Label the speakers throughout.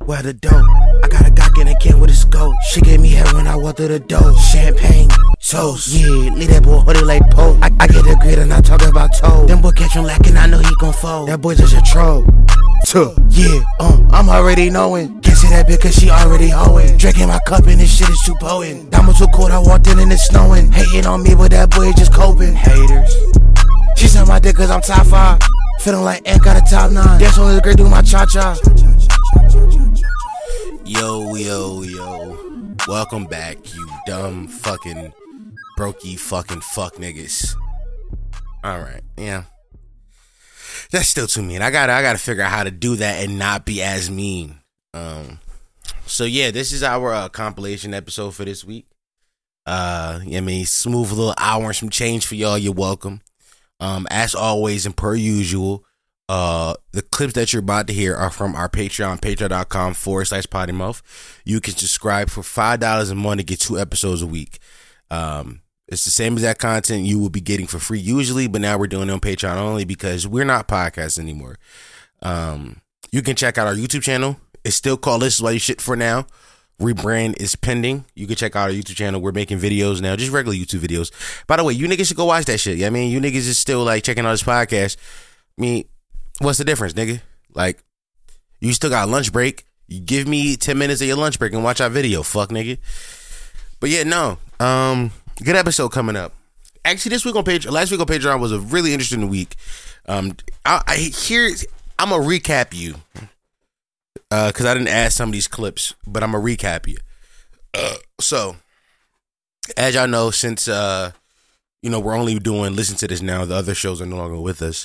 Speaker 1: where the dough. I got a Glock in a can with a scope. She gave me head when I walked through the door. Champagne, toast, yeah, leave that boy hoodie like Pope. I get the grid and I talk about toe. Them boy catch him lacking, I know he gon' fold. That boy just a troll. Yeah, I'm already knowing. Can't say that bitch cause she already hoeing. Drinking my cup and this shit is too potent. Diamonds too cold, I walked in and it's snowing. Hating on me, but that boy just coping. Haters. She said my dick cause I'm top 5. Feeling like Ant got a top 9. That's what this girl do my cha-cha. Yo. Welcome back, you dumb fucking brokey fucking fuck niggas. Alright, yeah. That's still too mean. I gotta figure out how to do that and not be as mean. So yeah, this is our compilation episode for this week. Smooth little hour and some change for y'all. You're welcome. As always and per usual, the clips that you're about to hear are from our Patreon, patreon.com/pottymouth. You can subscribe for $5 a month to get 2 episodes a week. It's the same exact content you will be getting for free usually, but now we're doing it on Patreon only because we're not podcasts anymore. You can check out our YouTube channel. It's still called This Is Why You Shit for now. Rebrand is pending. You can check out our YouTube channel. We're making videos now, just regular YouTube videos. By the way, you niggas should go watch that shit. Yeah, I mean, you niggas is still like checking out this podcast. I mean, what's the difference, nigga? Like, you still got a lunch break. You give me 10 minutes of your lunch break and watch our video, fuck nigga. But yeah, no. Good episode coming up. Actually, last week on Patreon was a really interesting week. I'm gonna recap you because I didn't add some of these clips, but I'm gonna recap you. So, as y'all know, since we're only doing Listen to This now, the other shows are no longer with us.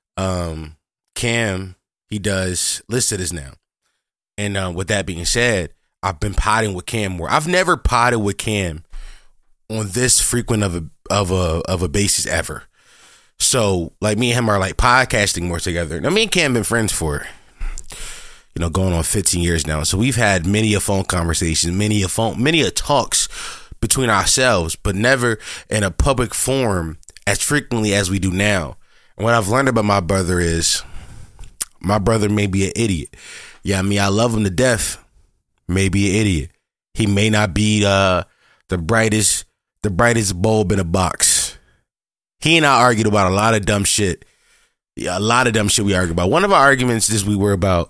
Speaker 1: Cam, he does Listen to This now, and with that being said, I've been potting with Cam more. I've never potted with Cam on this frequent of a basis ever. So like me and him are like podcasting more together. Now me and Cam been friends for going on 15 years now. So we've had many a phone conversation, many a talks between ourselves, but never in a public forum as frequently as we do now. And what I've learned about my brother is my brother may be an idiot. Yeah, I mean, I love him to death. May be an idiot. He may not be the brightest bulb in a box. He and I argued about a lot of dumb shit. Yeah, a lot of dumb shit we argued about. One of our arguments this week was about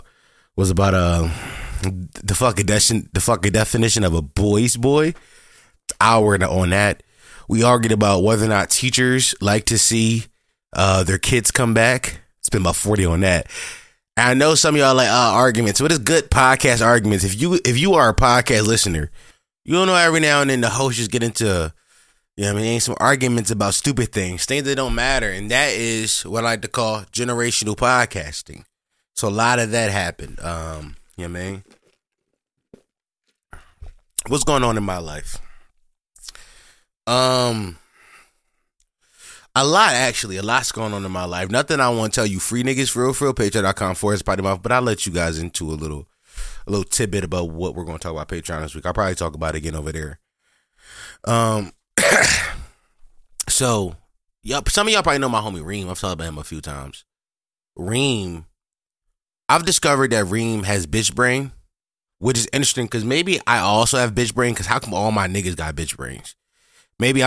Speaker 1: the fucking definition of a boy's boy. Hour on that. We argued about whether or not teachers like to see their kids come back. Spent about 40 on that. And I know some of y'all like arguments, but it's good podcast arguments. If you are a podcast listener, you know every now and then the host just get into some arguments about stupid things that don't matter. And that is what I like to call generational podcasting. So a lot of that happened. What's going on in my life? A lot's going on in my life. Nothing I want to tell you free niggas for real, patreon.com/pottymouth, but I'll let you guys into a little tidbit about what we're going to talk about Patreon this week. I'll probably talk about it again over there. So, some of y'all probably know my homie Reem. I've talked about him a few times. Reem, I've discovered that Reem has bitch brain, which is interesting because maybe I also have bitch brain because how come all my niggas got bitch brains? The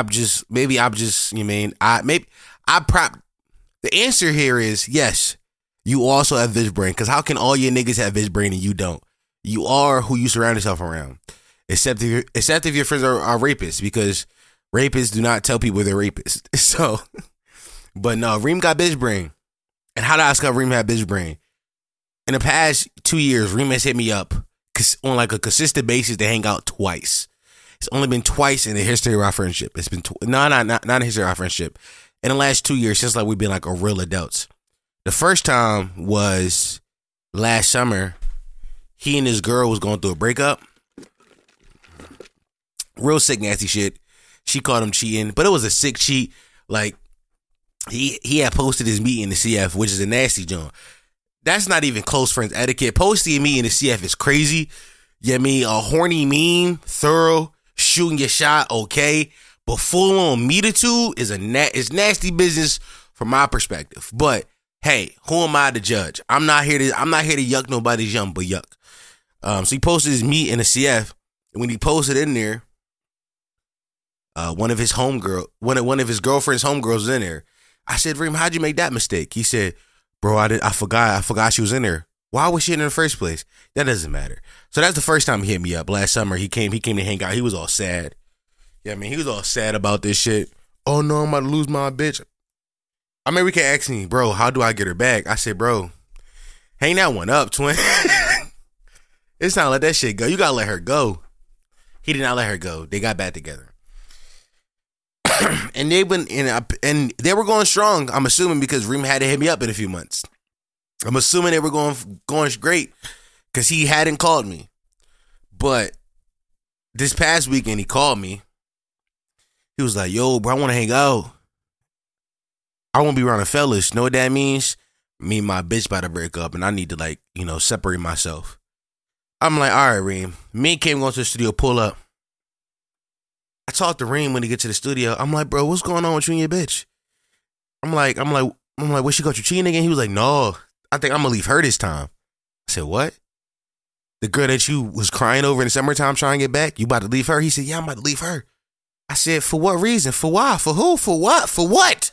Speaker 1: answer here is yes, you also have bitch brain because how can all your niggas have bitch brain and you don't? You are who you surround yourself around. Except if your friends are rapists, because rapists do not tell people they're rapists. So, but no, Reem got bitch brain. And how did I discover Reem had bitch brain? In the past 2 years, Reem has hit me up on like a consistent basis to hang out twice. It's only been twice in the history of our friendship. It's been not in the history of our friendship. In the last 2 years, since like we've been like a real adults. The first time was last summer. He and his girl was going through a breakup. Real sick, nasty shit. She caught him cheating, but it was a sick cheat. Like he had posted his meet in the CF, which is a nasty joint. That's not even close friends etiquette. Posting me in the CF is crazy. You know what I mean? A horny meme, thorough, shooting your shot, okay. But full on meter-tude is nasty business from my perspective. But hey, who am I to judge? I'm not here to yuck nobody's yum, but yuck. So he posted his meet in the CF. And when he posted in there, one of his girlfriend's homegirls was in there. I said, Reem, how'd you make that mistake? He said, bro, I forgot she was in there. Why was she in there in the first place? That doesn't matter. So that's the first time he hit me up. Last summer, he came to hang out. He was all sad. Yeah, I mean, he was all sad about this shit. Oh no, I'm about to lose my bitch. I mean, we can ask me, bro, how do I get her back? I said, bro, hang that one up, twin. It's not let that shit go. You gotta let her go. He did not let her go. They got back together. And they were going strong. I'm assuming because Reem had to hit me up in a few months. I'm assuming they were going great because he hadn't called me. But this past weekend he called me. He was like, "Yo, bro, I want to hang out. I want to be around the fellas. Know what that means? Me and my bitch about to break up, and I need to separate myself." I'm like, "All right, Reem." Me and Kim going to the studio, pull up. I talked to Reem when he get to the studio. I'm like, bro, what's going on with you and your bitch? I'm like, what, she got you cheating again? He was like, no, I think I'm gonna leave her this time. I said, what? The girl that you was crying over in the summertime trying to get back, you about to leave her? He said, yeah, I'm about to leave her. I said, for what reason? For why? For who? For what? For what?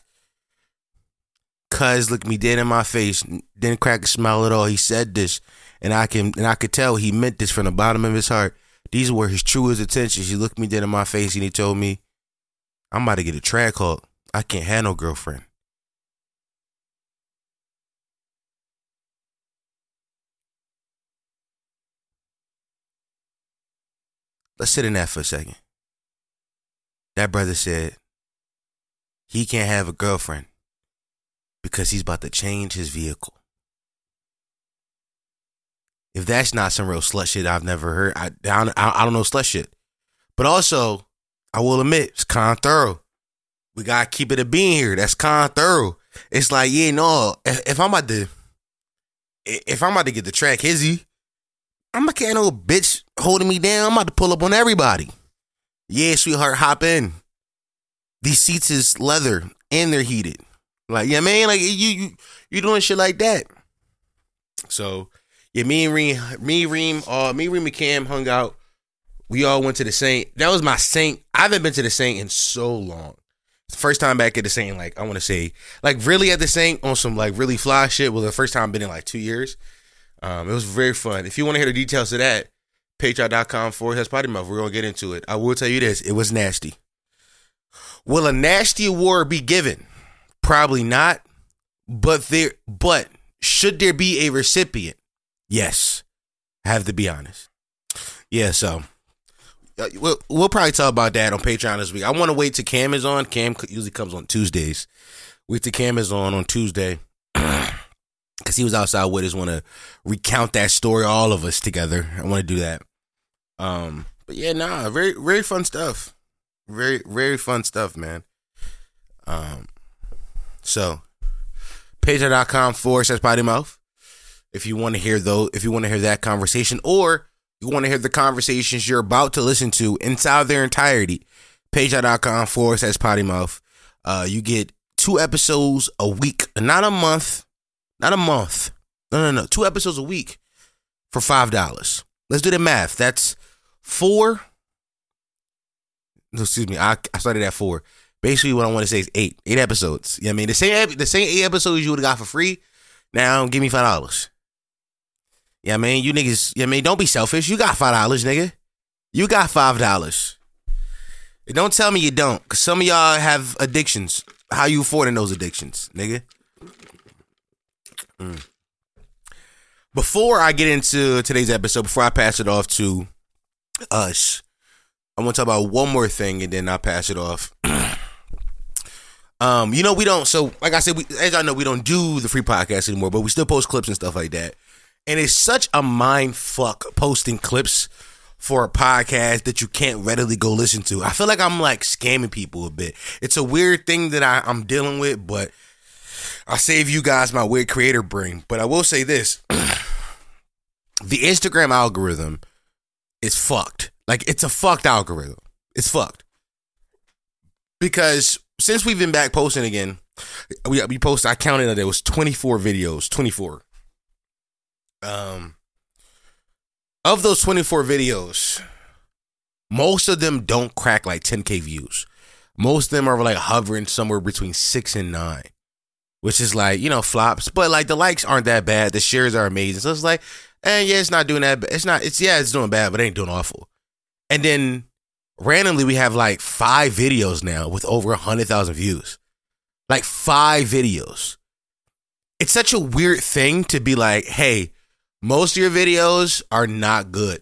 Speaker 1: Cuz looked me dead in my face, didn't crack a smile at all. He said this, and I could tell he meant this from the bottom of his heart. These were his truest intentions. He looked me dead in my face and he told me, I'm about to get a track hawk. I can't have no girlfriend. Let's sit in that for a second. That brother said he can't have a girlfriend because he's about to change his vehicle. If that's not some real slut shit I've never heard, I don't know slut shit. But also, I will admit, it's kind of thorough. We gotta keep it a bean here. That's kind of thorough. It's like, yeah, no, if I'm about to get the track hizzy, I'm not getting no bitch holding me down. I'm about to pull up on everybody. Yeah, sweetheart, hop in. These seats is leather and they're heated. Like, yeah, man, like you doing shit like that. So, yeah, me and Reem and Cam hung out. We all went to the Saint. That was my Saint. I haven't been to the Saint in so long. First time back at the Saint, like, I want to say, like, really at the Saint on some, like, really fly shit was the first time I've been in, like, 2 years. It was very fun. If you want to hear the details of that, patreon.com/PottyMouth. We're going to get into it. I will tell you this. It was nasty. Will a nasty award be given? Probably not. But should there be a recipient? Yes. I have to be honest. Yeah, so we'll probably talk about that on Patreon this week. I want to wait till Cam is on. Cam usually comes on Tuesdays. Wait till Cam is on Tuesday. Because he was outside with us. Want to recount that story, all of us together. I want to do that. But yeah, very, very fun stuff. Very, very fun stuff, man. So patreon.com/PottyMouth. If you want to hear that conversation, or you want to hear the conversations you're about to listen to inside their entirety, patreon.com/PottyMouth. You get 2 episodes a week, not a month. No. 2 episodes a week for $5. Let's do the math. That's 4. Excuse me. I started at 4. Basically, what I want to say is 8 episodes. You know what I mean? The same 8 episodes you would have got for free. Now give me $5. Yeah, man, you niggas. Yeah, man, don't be selfish. You got $5, nigga. You got $5. And don't tell me you don't, because some of y'all have addictions. How you affording those addictions, nigga? Before I get into today's episode, before I pass it off to us, I want to talk about one more thing, and then I'll pass it off. We don't. So, like I said, as y'all know, we don't do the free podcast anymore, but we still post clips and stuff like that. And it's such a mind fuck posting clips for a podcast that you can't readily go listen to. I feel like I'm like scamming people a bit. It's a weird thing that I'm dealing with, but I'll save you guys my weird creator brain. But I will say this. The Instagram algorithm is fucked. Like, it's a fucked algorithm. It's fucked. Because since we've been back posting again, we posted, I counted that there was 24 videos, 24. of those 24 videos, most of them don't crack like 10K views. Most of them are like hovering somewhere between 6 and 9, which is like, you know, flops. But like the likes aren't that bad. The shares are amazing. So it's like, yeah, it's not doing that. It's doing bad, but it ain't doing awful. And then randomly we have like 5 videos now with over 100,000 views. Like 5 videos. It's such a weird thing to be like, hey, most of your videos are not good.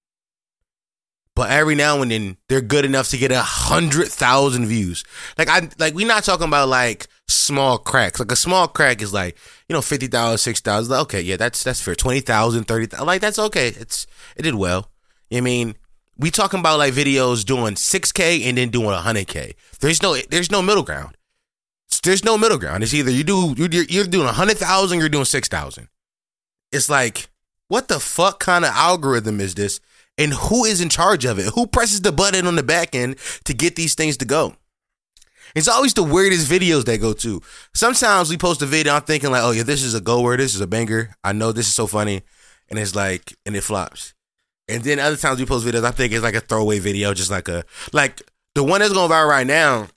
Speaker 1: But every now and then they're good enough to get 100,000 views. Like we're not talking about like small cracks. Like a small crack is like, you know, 50,000, 6,000. Like, okay, yeah, that's fair. 20,000, 30,000. Like that's okay. It did well. I mean, we talking about like videos doing 6K and then doing 100K. There's no middle ground. There's no middle ground. It's either you're doing 100,000, you're doing 6,000. It's like, what the fuck kind of algorithm is this? And who is in charge of it? Who presses the button on the back end to get these things to go? It's always the weirdest videos they go to. Sometimes we post a video, I'm thinking like, oh yeah, this is a goer, this is a banger. I know this is so funny. And it's like, and it flops. And then other times we post videos, I think it's like a throwaway video, just like the one that's going viral right now.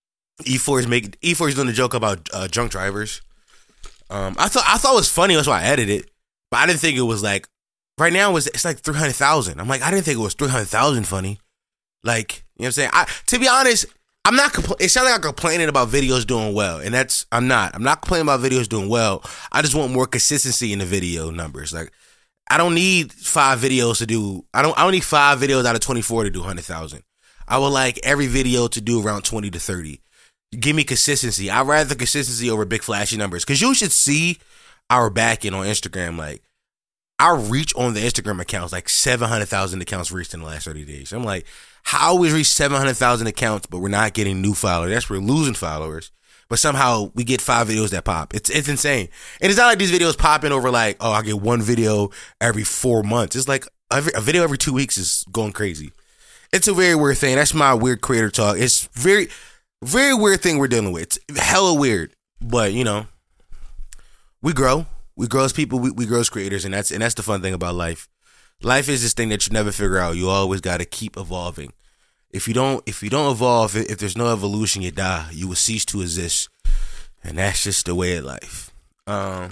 Speaker 1: E4 is doing a joke about drunk drivers. I thought it was funny, that's why I edited it. But I didn't think it was like, right now it's like 300,000. I'm like, I didn't think it was 300,000 funny. Like, you know what I'm saying? To be honest, I'm not it sounds like I'm complaining about videos doing well. And I'm not complaining about videos doing well. I just want more consistency in the video numbers. Like, I don't need 5 videos to do, I don't need 5 videos out of 24 to do 100,000. I would like every video to do around 20 to 30. Give me consistency. I'd rather the consistency over big flashy numbers. Because you should see our backing on Instagram. Like, our reach on the Instagram accounts, like 700,000 accounts reached in the last 30 days. I'm like, how we reach 700,000 accounts, but we're not getting new followers? That's we're losing followers. But somehow we get 5 videos that pop. It's insane. And it's not like these videos popping over like, oh, I get one video every 4 months. It's like a video every 2 weeks is going crazy. It's a very weird thing. That's my weird creator talk. It's very, very weird thing we're dealing with. It's hella weird. But, you know, we grow. We grow as people. We grow as creators. And that's the fun thing about life. Life is this thing that you never figure out. You always got to keep evolving. If you don't evolve, if there's no evolution, you die. You will cease to exist. And that's just the way of life. All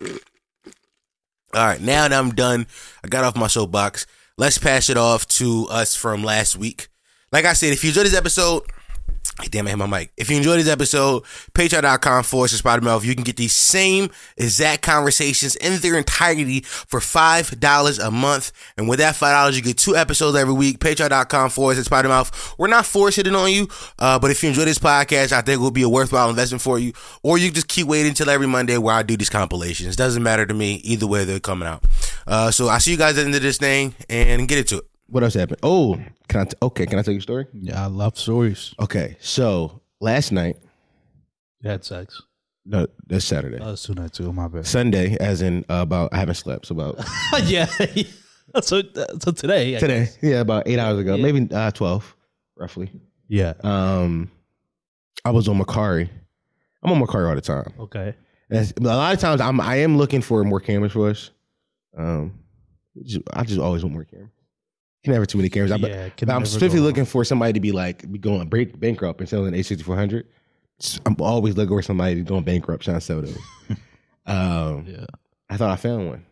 Speaker 1: right, now that I'm done, I got off my soapbox. Let's pass it off to us from last week. Like I said, if you enjoyed this episode, damn, I hit my mic. If you enjoyed this episode, patreon.com/SpiderMouth, you can get these same exact conversations in their entirety for $5 a month. And with that $5, you get 2 episodes every week. Patreon.com/SpiderMouth. We're not forcing it on you, but if you enjoy this podcast, I think it will be a worthwhile investment for you. Or you just keep waiting until every Monday where I do these compilations. Doesn't matter to me. Either way, they're coming out. So I'll see you guys at the end of this thing and get into it.
Speaker 2: What else happened? Oh, can I tell you a story?
Speaker 3: Yeah, I love stories.
Speaker 2: Okay, so last night.
Speaker 3: You had sex?
Speaker 2: No, that's Saturday.
Speaker 3: Oh, it's tonight too. My bad.
Speaker 2: Sunday, as in about I haven't slept, so about
Speaker 3: yeah. So today.
Speaker 2: Today, yeah, about 8 hours ago, maybe 12, roughly.
Speaker 3: Yeah.
Speaker 2: I was on Macari. I'm on Macari all the time.
Speaker 3: Okay.
Speaker 2: And a lot of times I am looking for more cameras for us. I just always want more cameras. You can never have too many cameras. I'm specifically looking for somebody to be going bankrupt and selling an A6400. I'm always looking for somebody to going bankrupt trying to sell those. Yeah. I thought I found one.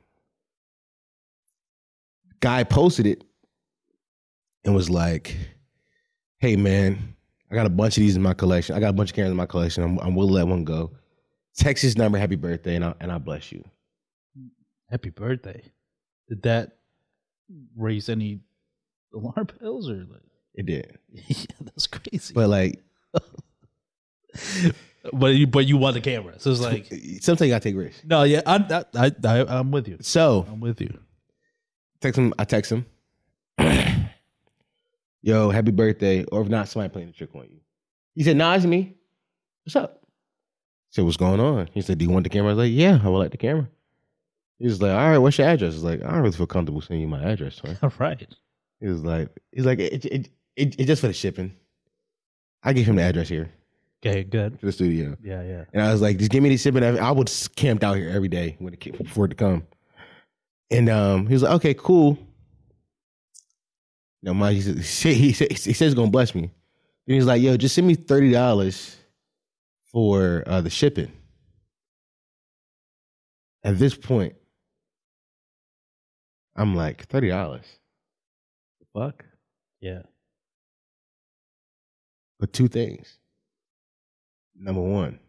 Speaker 2: Guy posted it and was like, "Hey man, I got a bunch of these in my collection. I got a bunch of cameras in my collection. I'm willing to let one go. Text his number, happy birthday, and I bless you."
Speaker 3: Happy birthday. Did that raise any alarm bells or like?
Speaker 2: It did.
Speaker 3: Yeah, that's crazy.
Speaker 2: But like,
Speaker 3: but you want the camera, so it's like
Speaker 2: sometimes you gotta take risks.
Speaker 3: No, yeah, I'm with you.
Speaker 2: So
Speaker 3: I'm with you.
Speaker 2: I text him, "Yo, happy birthday," or if not, somebody playing a trick on you. He said, "Nah, it's me. What's up?" I said, "What's going on?" He said, "Do you want the camera?" I was like, "Yeah, I would like the camera." He was like, "All right, what's your address?" I was like, "I don't really feel comfortable sending you my address, man."
Speaker 3: All right.
Speaker 2: He was like, it's just for the shipping. I gave him the address here.
Speaker 3: Okay, good.
Speaker 2: To the studio.
Speaker 3: Yeah.
Speaker 2: And I was like, just give me the shipping. I would camped out here every day for it to come. And he was like, okay, cool. No, mind he says he's gonna bless me. Then he's like, yo, just send me $30 for the shipping. At this point, I'm like, $30? The fuck?
Speaker 3: Yeah.
Speaker 2: But two things. Number one,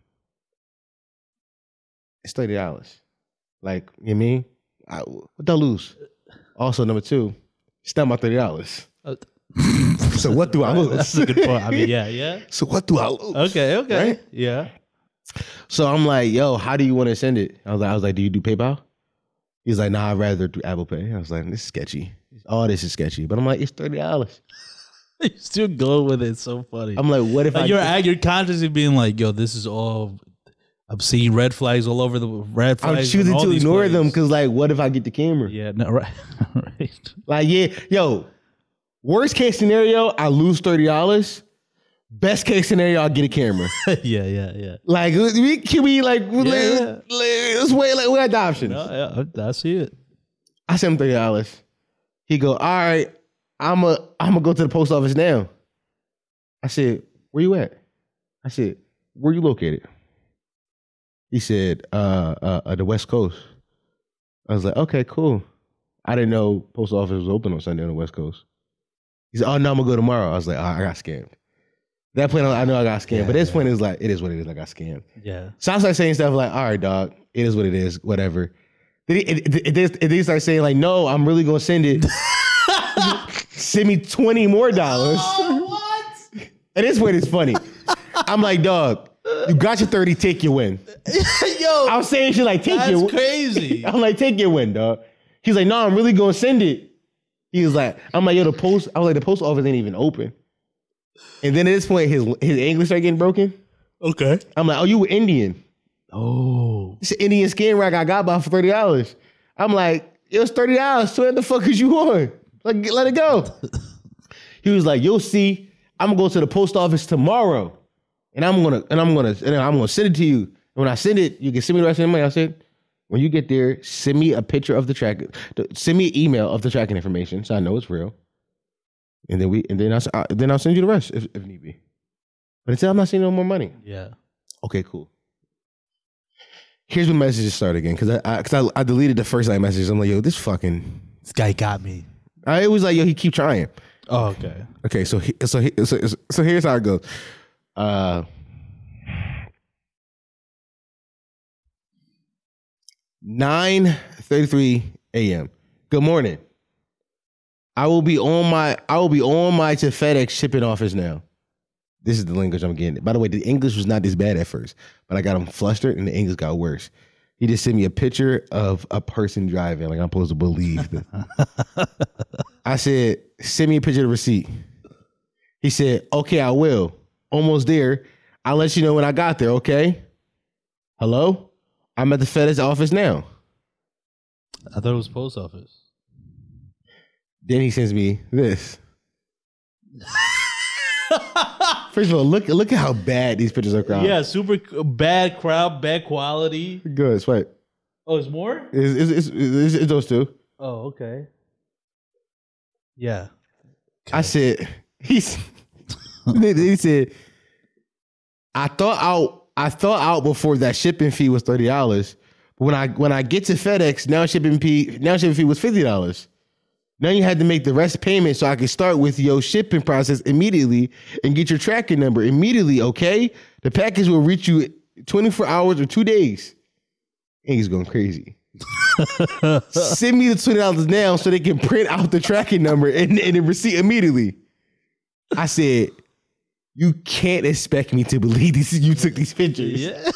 Speaker 2: it's $30. Like, you know what I mean? What do I lose? Also, number two, it's not my $30. So what do I lose?
Speaker 3: That's a good point. I mean, yeah.
Speaker 2: So what do I lose?
Speaker 3: Okay.
Speaker 2: Right?
Speaker 3: Yeah.
Speaker 2: So I'm like, yo, how do you want to send it? I was like, do you do PayPal? He's like, nah, I'd rather do Apple Pay. I was like, this is sketchy. All this is sketchy. But I'm like, it's $30.
Speaker 3: You still go with it. It's so funny.
Speaker 2: I'm like, what if
Speaker 3: you're consciously being like, yo, this is all. I'm seeing red flags all over the red flags.
Speaker 2: I'm choosing to ignore them because, like, what if I get the camera?
Speaker 3: Yeah, no, right. Right.
Speaker 2: Like, yeah, yo, worst case scenario, I lose $30. Best case scenario, I'll get a camera.
Speaker 3: Yeah.
Speaker 2: Like, let's wait, like, we got the options.
Speaker 3: No, yeah, I see it.
Speaker 2: I sent him $30. He go, all right, I'm gonna go to the post office now. I said, where you at? I said, where you located? He said, the West Coast. I was like, okay, cool. I didn't know post office was open on Sunday on the West Coast. He said, oh, no, I'm going to go tomorrow. I was like, oh, I got scammed. That point, I know I got scammed. Yeah, but this point is like, it is what it is. I got scammed.
Speaker 3: Yeah.
Speaker 2: So I started saying stuff like, all right, dog, it is what it is, whatever. Then he started saying like, no, I'm really going to send it. Send me $20 more.
Speaker 3: Oh, what?
Speaker 2: At this point, it's funny. I'm like, dog, you got your 30, take your win.
Speaker 3: Yo,
Speaker 2: I was saying shit like, take your win.
Speaker 3: That's crazy.
Speaker 2: I'm like, take your win, dog. He's like, no, I'm really going to send it. He was like, I'm like, yo, the post office ain't even open. And then at this point, his English started getting broken.
Speaker 3: Okay.
Speaker 2: I'm like, oh, you were Indian.
Speaker 3: Oh.
Speaker 2: It's an Indian skin rack I got by for $30. I'm like, it was $30. So what the fuck is you on? Like, let it go. He was like, you'll see. I'm gonna go to the post office tomorrow, and I'm gonna send it to you. And when I send it, you can send me the rest of the money. I said, when you get there, send me a picture of the track. Send me an email of the tracking information so I know it's real. And then I'll send you the rest if need be. But until I'm not sending no more money.
Speaker 3: Yeah.
Speaker 2: Okay, cool. Here's when messages start again because I deleted the first night messages. I'm like, yo, this
Speaker 3: guy got me.
Speaker 2: It was like, yo, he keep trying.
Speaker 3: Oh, okay.
Speaker 2: Okay, so here's how it goes. 9:33 a.m. Good morning. I will be on my to FedEx shipping office now. This is the language I'm getting. By the way, the English was not this bad at first, but I got him flustered and the English got worse. He just sent me a picture of a person driving, like I'm supposed to believe. I said, send me a picture of the receipt. He said, okay, I will. Almost there. I'll let you know when I got there, okay? Hello? I'm at the FedEx office now.
Speaker 3: I thought it was post office.
Speaker 2: Then he sends me this. First of all, look at how bad these pictures are crowd.
Speaker 3: Yeah, super bad crowd, bad quality.
Speaker 2: Good, swipe.
Speaker 3: Oh, it's more?
Speaker 2: It's those two.
Speaker 3: Oh, okay. Yeah. Okay.
Speaker 2: I said, he said, I thought out before that shipping fee was $30. But when I get to FedEx, now shipping fee was $50. Now you had to make the rest payment so I could start with your shipping process immediately and get your tracking number immediately, okay? The package will reach you 24 hours or 2 days. And he's going crazy. Send me the $20 now so they can print out the tracking number and the receipt immediately. I said, you can't expect me to believe you took these pictures.
Speaker 3: Yeah.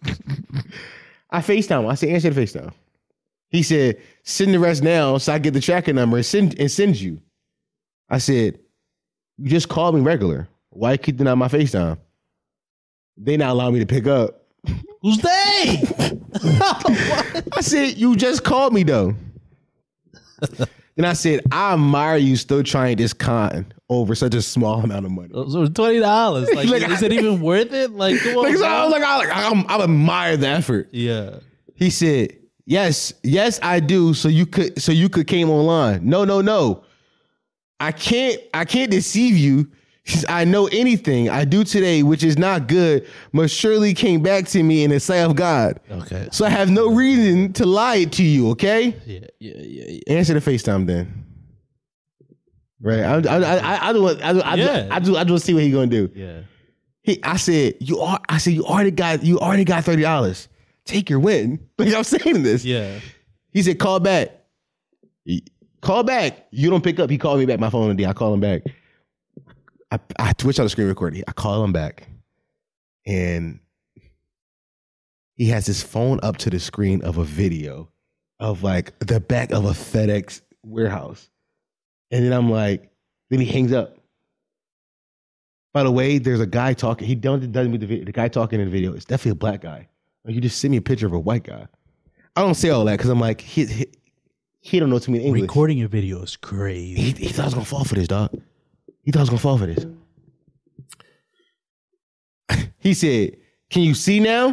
Speaker 2: I FaceTime. I said, answer the FaceTime. He said, send the rest now so I get the tracking number and send you. I said, you just called me regular. Why you keep denying my FaceTime? They not allow me to pick up.
Speaker 3: Who's they?
Speaker 2: I said, you just called me though. Then I said, I admire you still trying this con over such a small amount of money.
Speaker 3: So $20. Like is it even worth it? Like, come on,
Speaker 2: I admire the effort.
Speaker 3: Yeah.
Speaker 2: He said, yes, I do. So you could came online. No. I can't deceive you. I know anything I do today, which is not good, must surely came back to me in the sight of God.
Speaker 3: Okay.
Speaker 2: So I have no reason to lie to you, okay?
Speaker 3: Yeah.
Speaker 2: Answer the FaceTime then. Right. I just want to see what he's gonna do.
Speaker 3: Yeah.
Speaker 2: I said you already got $30. Take your win. Like I'm saying this.
Speaker 3: Yeah.
Speaker 2: He said, call back. Call back. You don't pick up. He called me back. My phone today. I call him back. I twitch on the screen recording. I call him back. And he has his phone up to the screen of a video of like the back of a FedEx warehouse. And then I'm like, then he hangs up. By the way, there's a guy talking. He doesn't with the video. The guy talking in the video, it's definitely a black guy. Like, you just send me a picture of a white guy. I don't say all that because I'm like, he don't know too many English.
Speaker 3: Recording a video is crazy.
Speaker 2: He thought I was gonna fall for this, dog. He thought I was gonna fall for this. He said, "Can you see now?"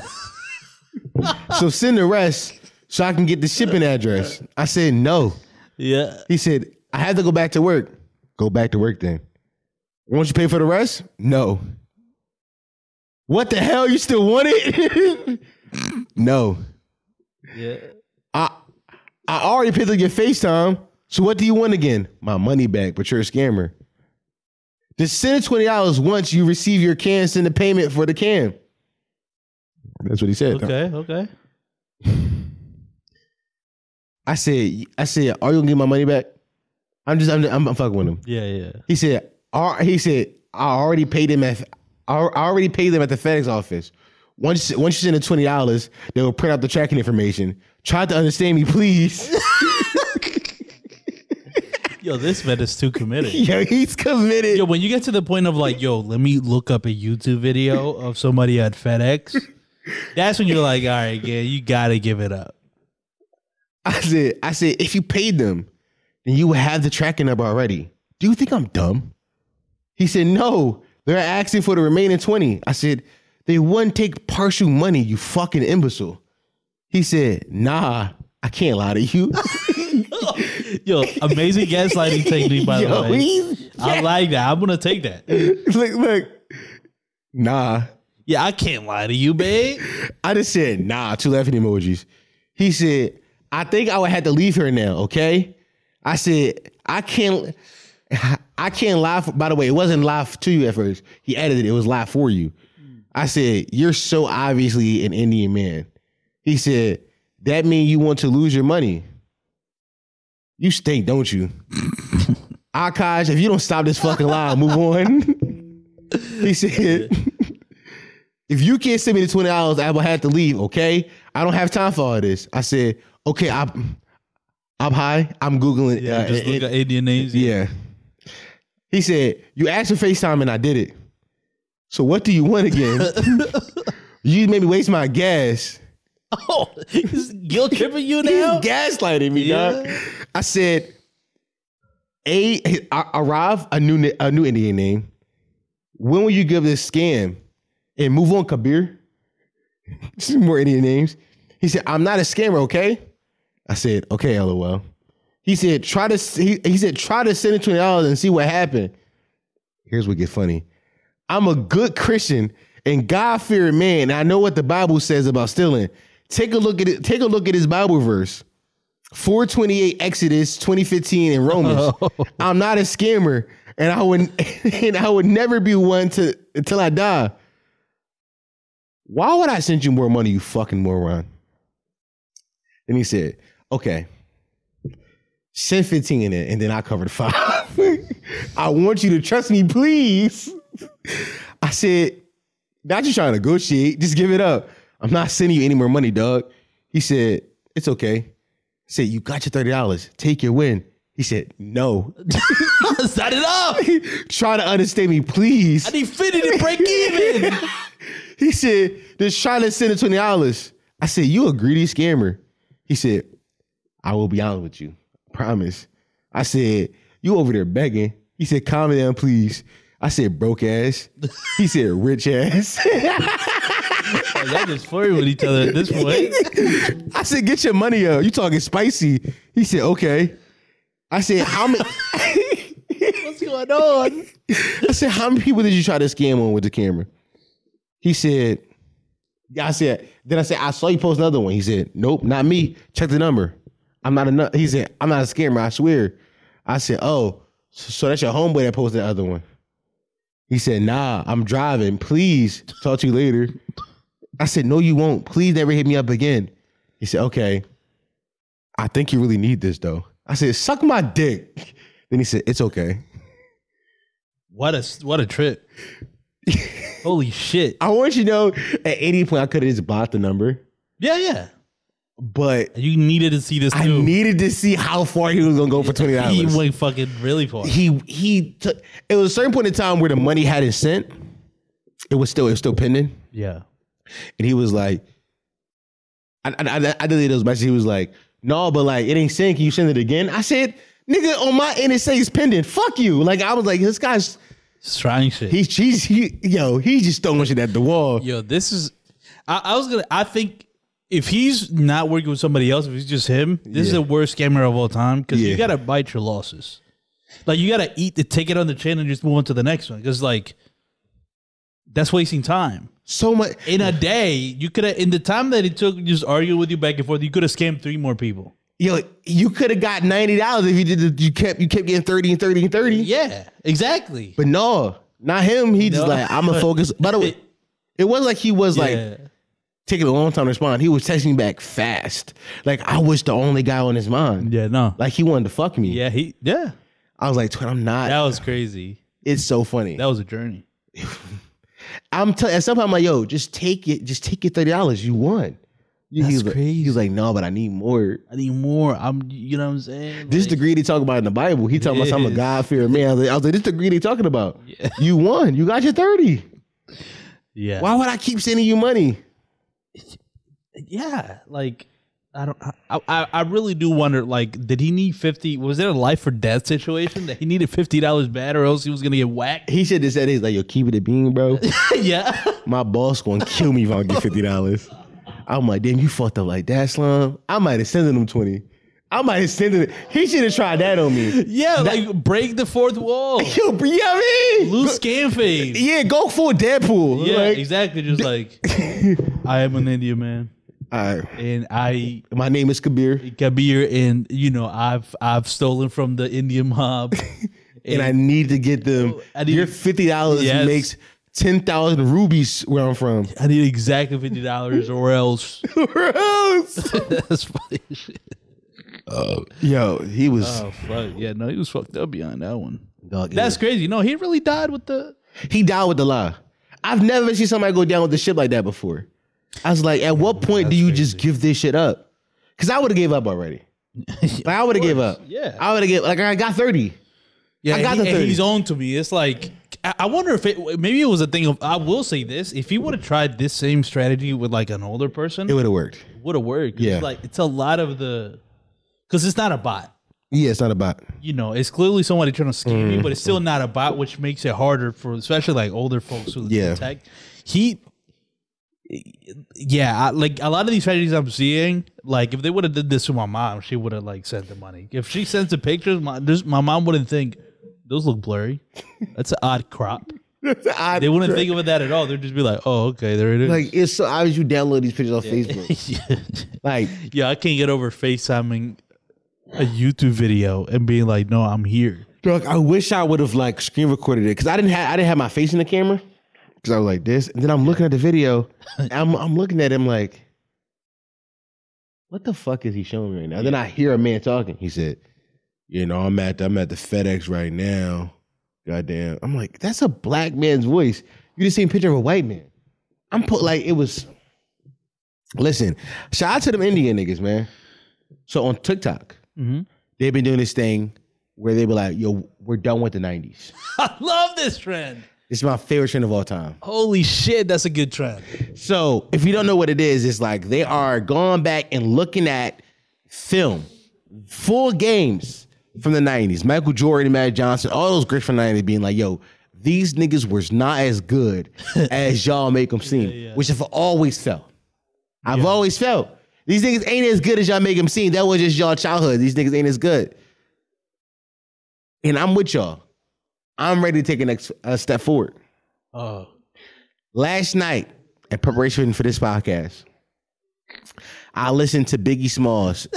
Speaker 2: So send the rest so I can get the shipping address. I said no.
Speaker 3: Yeah.
Speaker 2: He said, "I have to go back to work." Go back to work then. Won't you pay for the rest? No. What the hell? You still want it? No.
Speaker 3: Yeah.
Speaker 2: I already paid for your FaceTime. So what do you want again? My money back, but you're a scammer. Just send $20 once you receive your can, send the payment for the can. That's what he said.
Speaker 3: Okay.
Speaker 2: I said, are you gonna get my money back? I'm fucking with him.
Speaker 3: Yeah.
Speaker 2: He said, I already paid them at the FedEx office. Once you send the $20, they will print out the tracking information. Try to understand me, please.
Speaker 3: Yo, this man is too committed.
Speaker 2: Yo, he's committed.
Speaker 3: Yo, when you get to the point of like, yo, let me look up a YouTube video of somebody at FedEx, that's when you're like, all right, yeah, you gotta give it up.
Speaker 2: I said, if you paid them, then you would have the tracking number already. Do you think I'm dumb? He said, no, they're asking for the remaining 20. I said, they wouldn't take partial money, you fucking imbecile. He said, nah, I can't lie to you.
Speaker 3: Yo, amazing gaslighting technique, by the way.
Speaker 2: Yes.
Speaker 3: I like that. I'm gonna take that.
Speaker 2: Look. Nah.
Speaker 3: Yeah, I can't lie to you, babe.
Speaker 2: I just said, nah, 2 laughing emojis. He said, I think I would have to leave her now, okay? I said, I can't lie. By the way, it wasn't live to you at first. He edited it. It was live for you. I said, you're so obviously an Indian man. He said, that means you want to lose your money. You stink, don't you? Akash, if you don't stop this fucking lie, move on. He said, if you can't send me the $20, I will have to leave, okay? I don't have time for all this. I said, okay, I'm high. I'm Googling.
Speaker 3: Yeah, just look at Indian names.
Speaker 2: Yeah. He said, you asked for FaceTime and I did it. So what do you want again? You made me waste my gas.
Speaker 3: Oh, he's guilt tripping you now?
Speaker 2: He's gaslighting me, dog. I said, Arav, a new Indian name. When will you give this scam? And move on, Kabir. Some more Indian names. He said, I'm not a scammer, okay? I said, okay, LOL. He said, try to send it $20 and see what happened. Here's what gets funny. I'm a good Christian and God-fearing man, and I know what the Bible says about stealing. Take a look at it. Take a look at his Bible verse. 428 Exodus 2015 in Romans. I'm not a scammer, and I would never be one until I die. Why would I send you more money, you fucking moron? And he said, okay, send 15 in it, and then I covered 5. I want you to trust me, please. I said, not just trying to negotiate, just give it up. I'm not sending you any more money, dog. He said, it's okay. I said, you got your $30. Take your win. He said, no.
Speaker 3: Set it up.
Speaker 2: Try to understand me, please.
Speaker 3: I need 50 to break even.
Speaker 2: He said, just try to send it $20. I said, you a greedy scammer. He said, I will be honest with you. Promise. I said, you over there begging. He said, calm down, please. I said, broke ass. He said, rich ass.
Speaker 3: Y'all just flirting with each other at this point.
Speaker 2: I said, get your money up. You talking spicy. He said, okay. I said, how many?
Speaker 3: going on?
Speaker 2: I said, how many people did you try to scam on with the camera? He said, yeah, I said, I saw you post another one. He said, nope, not me. Check the number. He said, I'm not a scammer, I swear. I said, oh, so that's your homeboy that posted the other one. He said, nah, I'm driving. Please talk to you later. I said, no, you won't. Please never hit me up again. He said, okay. I think you really need this, though. I said, suck my dick. Then he said, it's okay.
Speaker 3: What a trip. Holy shit.
Speaker 2: I want you to know, at any point, I could have just bought the number.
Speaker 3: Yeah.
Speaker 2: But
Speaker 3: you needed to see this too.
Speaker 2: I needed to see how far he was going to go for $20.
Speaker 3: He went fucking really far.
Speaker 2: It was a certain point in time where the money hadn't sent. It was still pending.
Speaker 3: Yeah.
Speaker 2: And he was like, I deleted those messages. He was like, no, but like, it ain't sent. Can you send it again? I said, nigga, on my end, it says pending. Fuck you. Like, I was like, this guy's
Speaker 3: trying shit.
Speaker 2: He's just throwing shit at the wall.
Speaker 3: Yo, this is, I think if he's not working with somebody else, if it's just him, this is the worst scammer of all time because you got to bite your losses. Like, you got to eat the ticket on the chin and just move on to the next one because, like, that's wasting time.
Speaker 2: So much
Speaker 3: in a day, you could have in the time that it took just argue with you back and forth. You could have scammed 3 more people.
Speaker 2: Yo, you could have got $90 if you did. You kept getting 30 and 30 and 30.
Speaker 3: Yeah, exactly.
Speaker 2: But no, not him. He just like I'm gonna focus. By the way, it wasn't like he was like taking a long time to respond. He was texting me back fast. Like I was the only guy on his mind.
Speaker 3: Yeah, no.
Speaker 2: Like he wanted to fuck me.
Speaker 3: Yeah.
Speaker 2: I was like, I'm not.
Speaker 3: That was crazy.
Speaker 2: It's so funny.
Speaker 3: That was a journey.
Speaker 2: At some point, I'm like, yo, just take it. Just take your $30. You won.
Speaker 3: That's crazy.
Speaker 2: He's like, no, but I need more.
Speaker 3: You know what I'm saying?
Speaker 2: This degree they talk about in the Bible. He talking about I'm a God-fearing man. I was like, this degree they talking about. Yeah. You won. You got your 30.
Speaker 3: Yeah.
Speaker 2: Why would I keep sending you money?
Speaker 3: Yeah, like I really do wonder. Like, did he need 50? Was there a life or death situation that he needed $50 bad, or else he was gonna get whacked?
Speaker 2: He should have said, "He's like, yo, keep it a bean, bro."
Speaker 3: Yeah.
Speaker 2: My boss gonna kill me if I don't get $50. I'm like, damn, you fucked up like that, Slum. I might have sent him 20. I might have sent it. He should have tried that on me.
Speaker 3: Yeah, like break the fourth wall.
Speaker 2: Yo, you know what I mean?
Speaker 3: Lose scam phase.
Speaker 2: Yeah, go for Deadpool.
Speaker 3: Yeah, like, exactly. Just like, I am an Indian man. And
Speaker 2: my name is Kabir,
Speaker 3: and you know I've stolen from the Indian mob,
Speaker 2: and I need to get them. Your $50 makes 10,000 rubies where I'm from.
Speaker 3: I need exactly $50 or else. That's funny shit.
Speaker 2: Yo, he was.
Speaker 3: Oh fuck yeah, no, he was fucked up behind that one.
Speaker 2: Dog,
Speaker 3: that's crazy. No, he really died with the.
Speaker 2: He died with the lie. I've never seen somebody go down with the shit like that before. I was like, at what point do you just give this shit up? Because I would have gave up already. Like, I would have gave up.
Speaker 3: Yeah,
Speaker 2: I would have gave. Like I got 30.
Speaker 3: Yeah, I got the 30. He's on to me. It's like I wonder if maybe it was a thing of. I will say this: if he would have tried this same strategy with like an older person,
Speaker 2: it would have worked.
Speaker 3: Would have worked.
Speaker 2: Yeah,
Speaker 3: it's like it's a lot of the. Because it's not a bot.
Speaker 2: Yeah, it's not a bot.
Speaker 3: You know, it's clearly somebody trying to scam you, but it's still not a bot, which makes it harder for especially like older folks who tech. Like a lot of these strategies I'm seeing, like if they would have did this to my mom, she would have like sent the money. If she sends the pictures, my mom wouldn't think those look blurry. That's an odd crop. They wouldn't think of that at all. They'd just be like, "Oh, okay, there it is."
Speaker 2: Like it's so obvious you download these pictures off Facebook. Like,
Speaker 3: I can't get over FaceTiming a YouTube video and being like, "No, I'm here."
Speaker 2: Look, I wish I would have like screen recorded it because I didn't have my face in the camera because I was like this, and then I'm looking at the video. And I'm looking at him like, "What the fuck is he showing me right now?" Then I hear a man talking. He said, "You know, I'm at the FedEx right now." Goddamn. I'm like, that's a black man's voice. You just seen a picture of a white man. It was. Listen, shout out to them Indian niggas, man. So on TikTok, they've been doing this thing where they be like, yo, we're done with the 90s.
Speaker 3: I love this trend.
Speaker 2: It's my favorite trend of all time.
Speaker 3: Holy shit, that's a good trend.
Speaker 2: So if you don't know what it is, it's like they are going back and looking at film, full games from the 90s. Michael Jordan, Magic Johnson, all those greats from the 90s being like, yo, these niggas was not as good as y'all make them seem, which I've always felt. I've always felt. These niggas ain't as good as y'all make them seem. That was just y'all childhood. These niggas ain't as good. And I'm with y'all. I'm ready to take a next step forward.
Speaker 3: Oh.
Speaker 2: Last night, in preparation for this podcast, I listened to Biggie Smalls,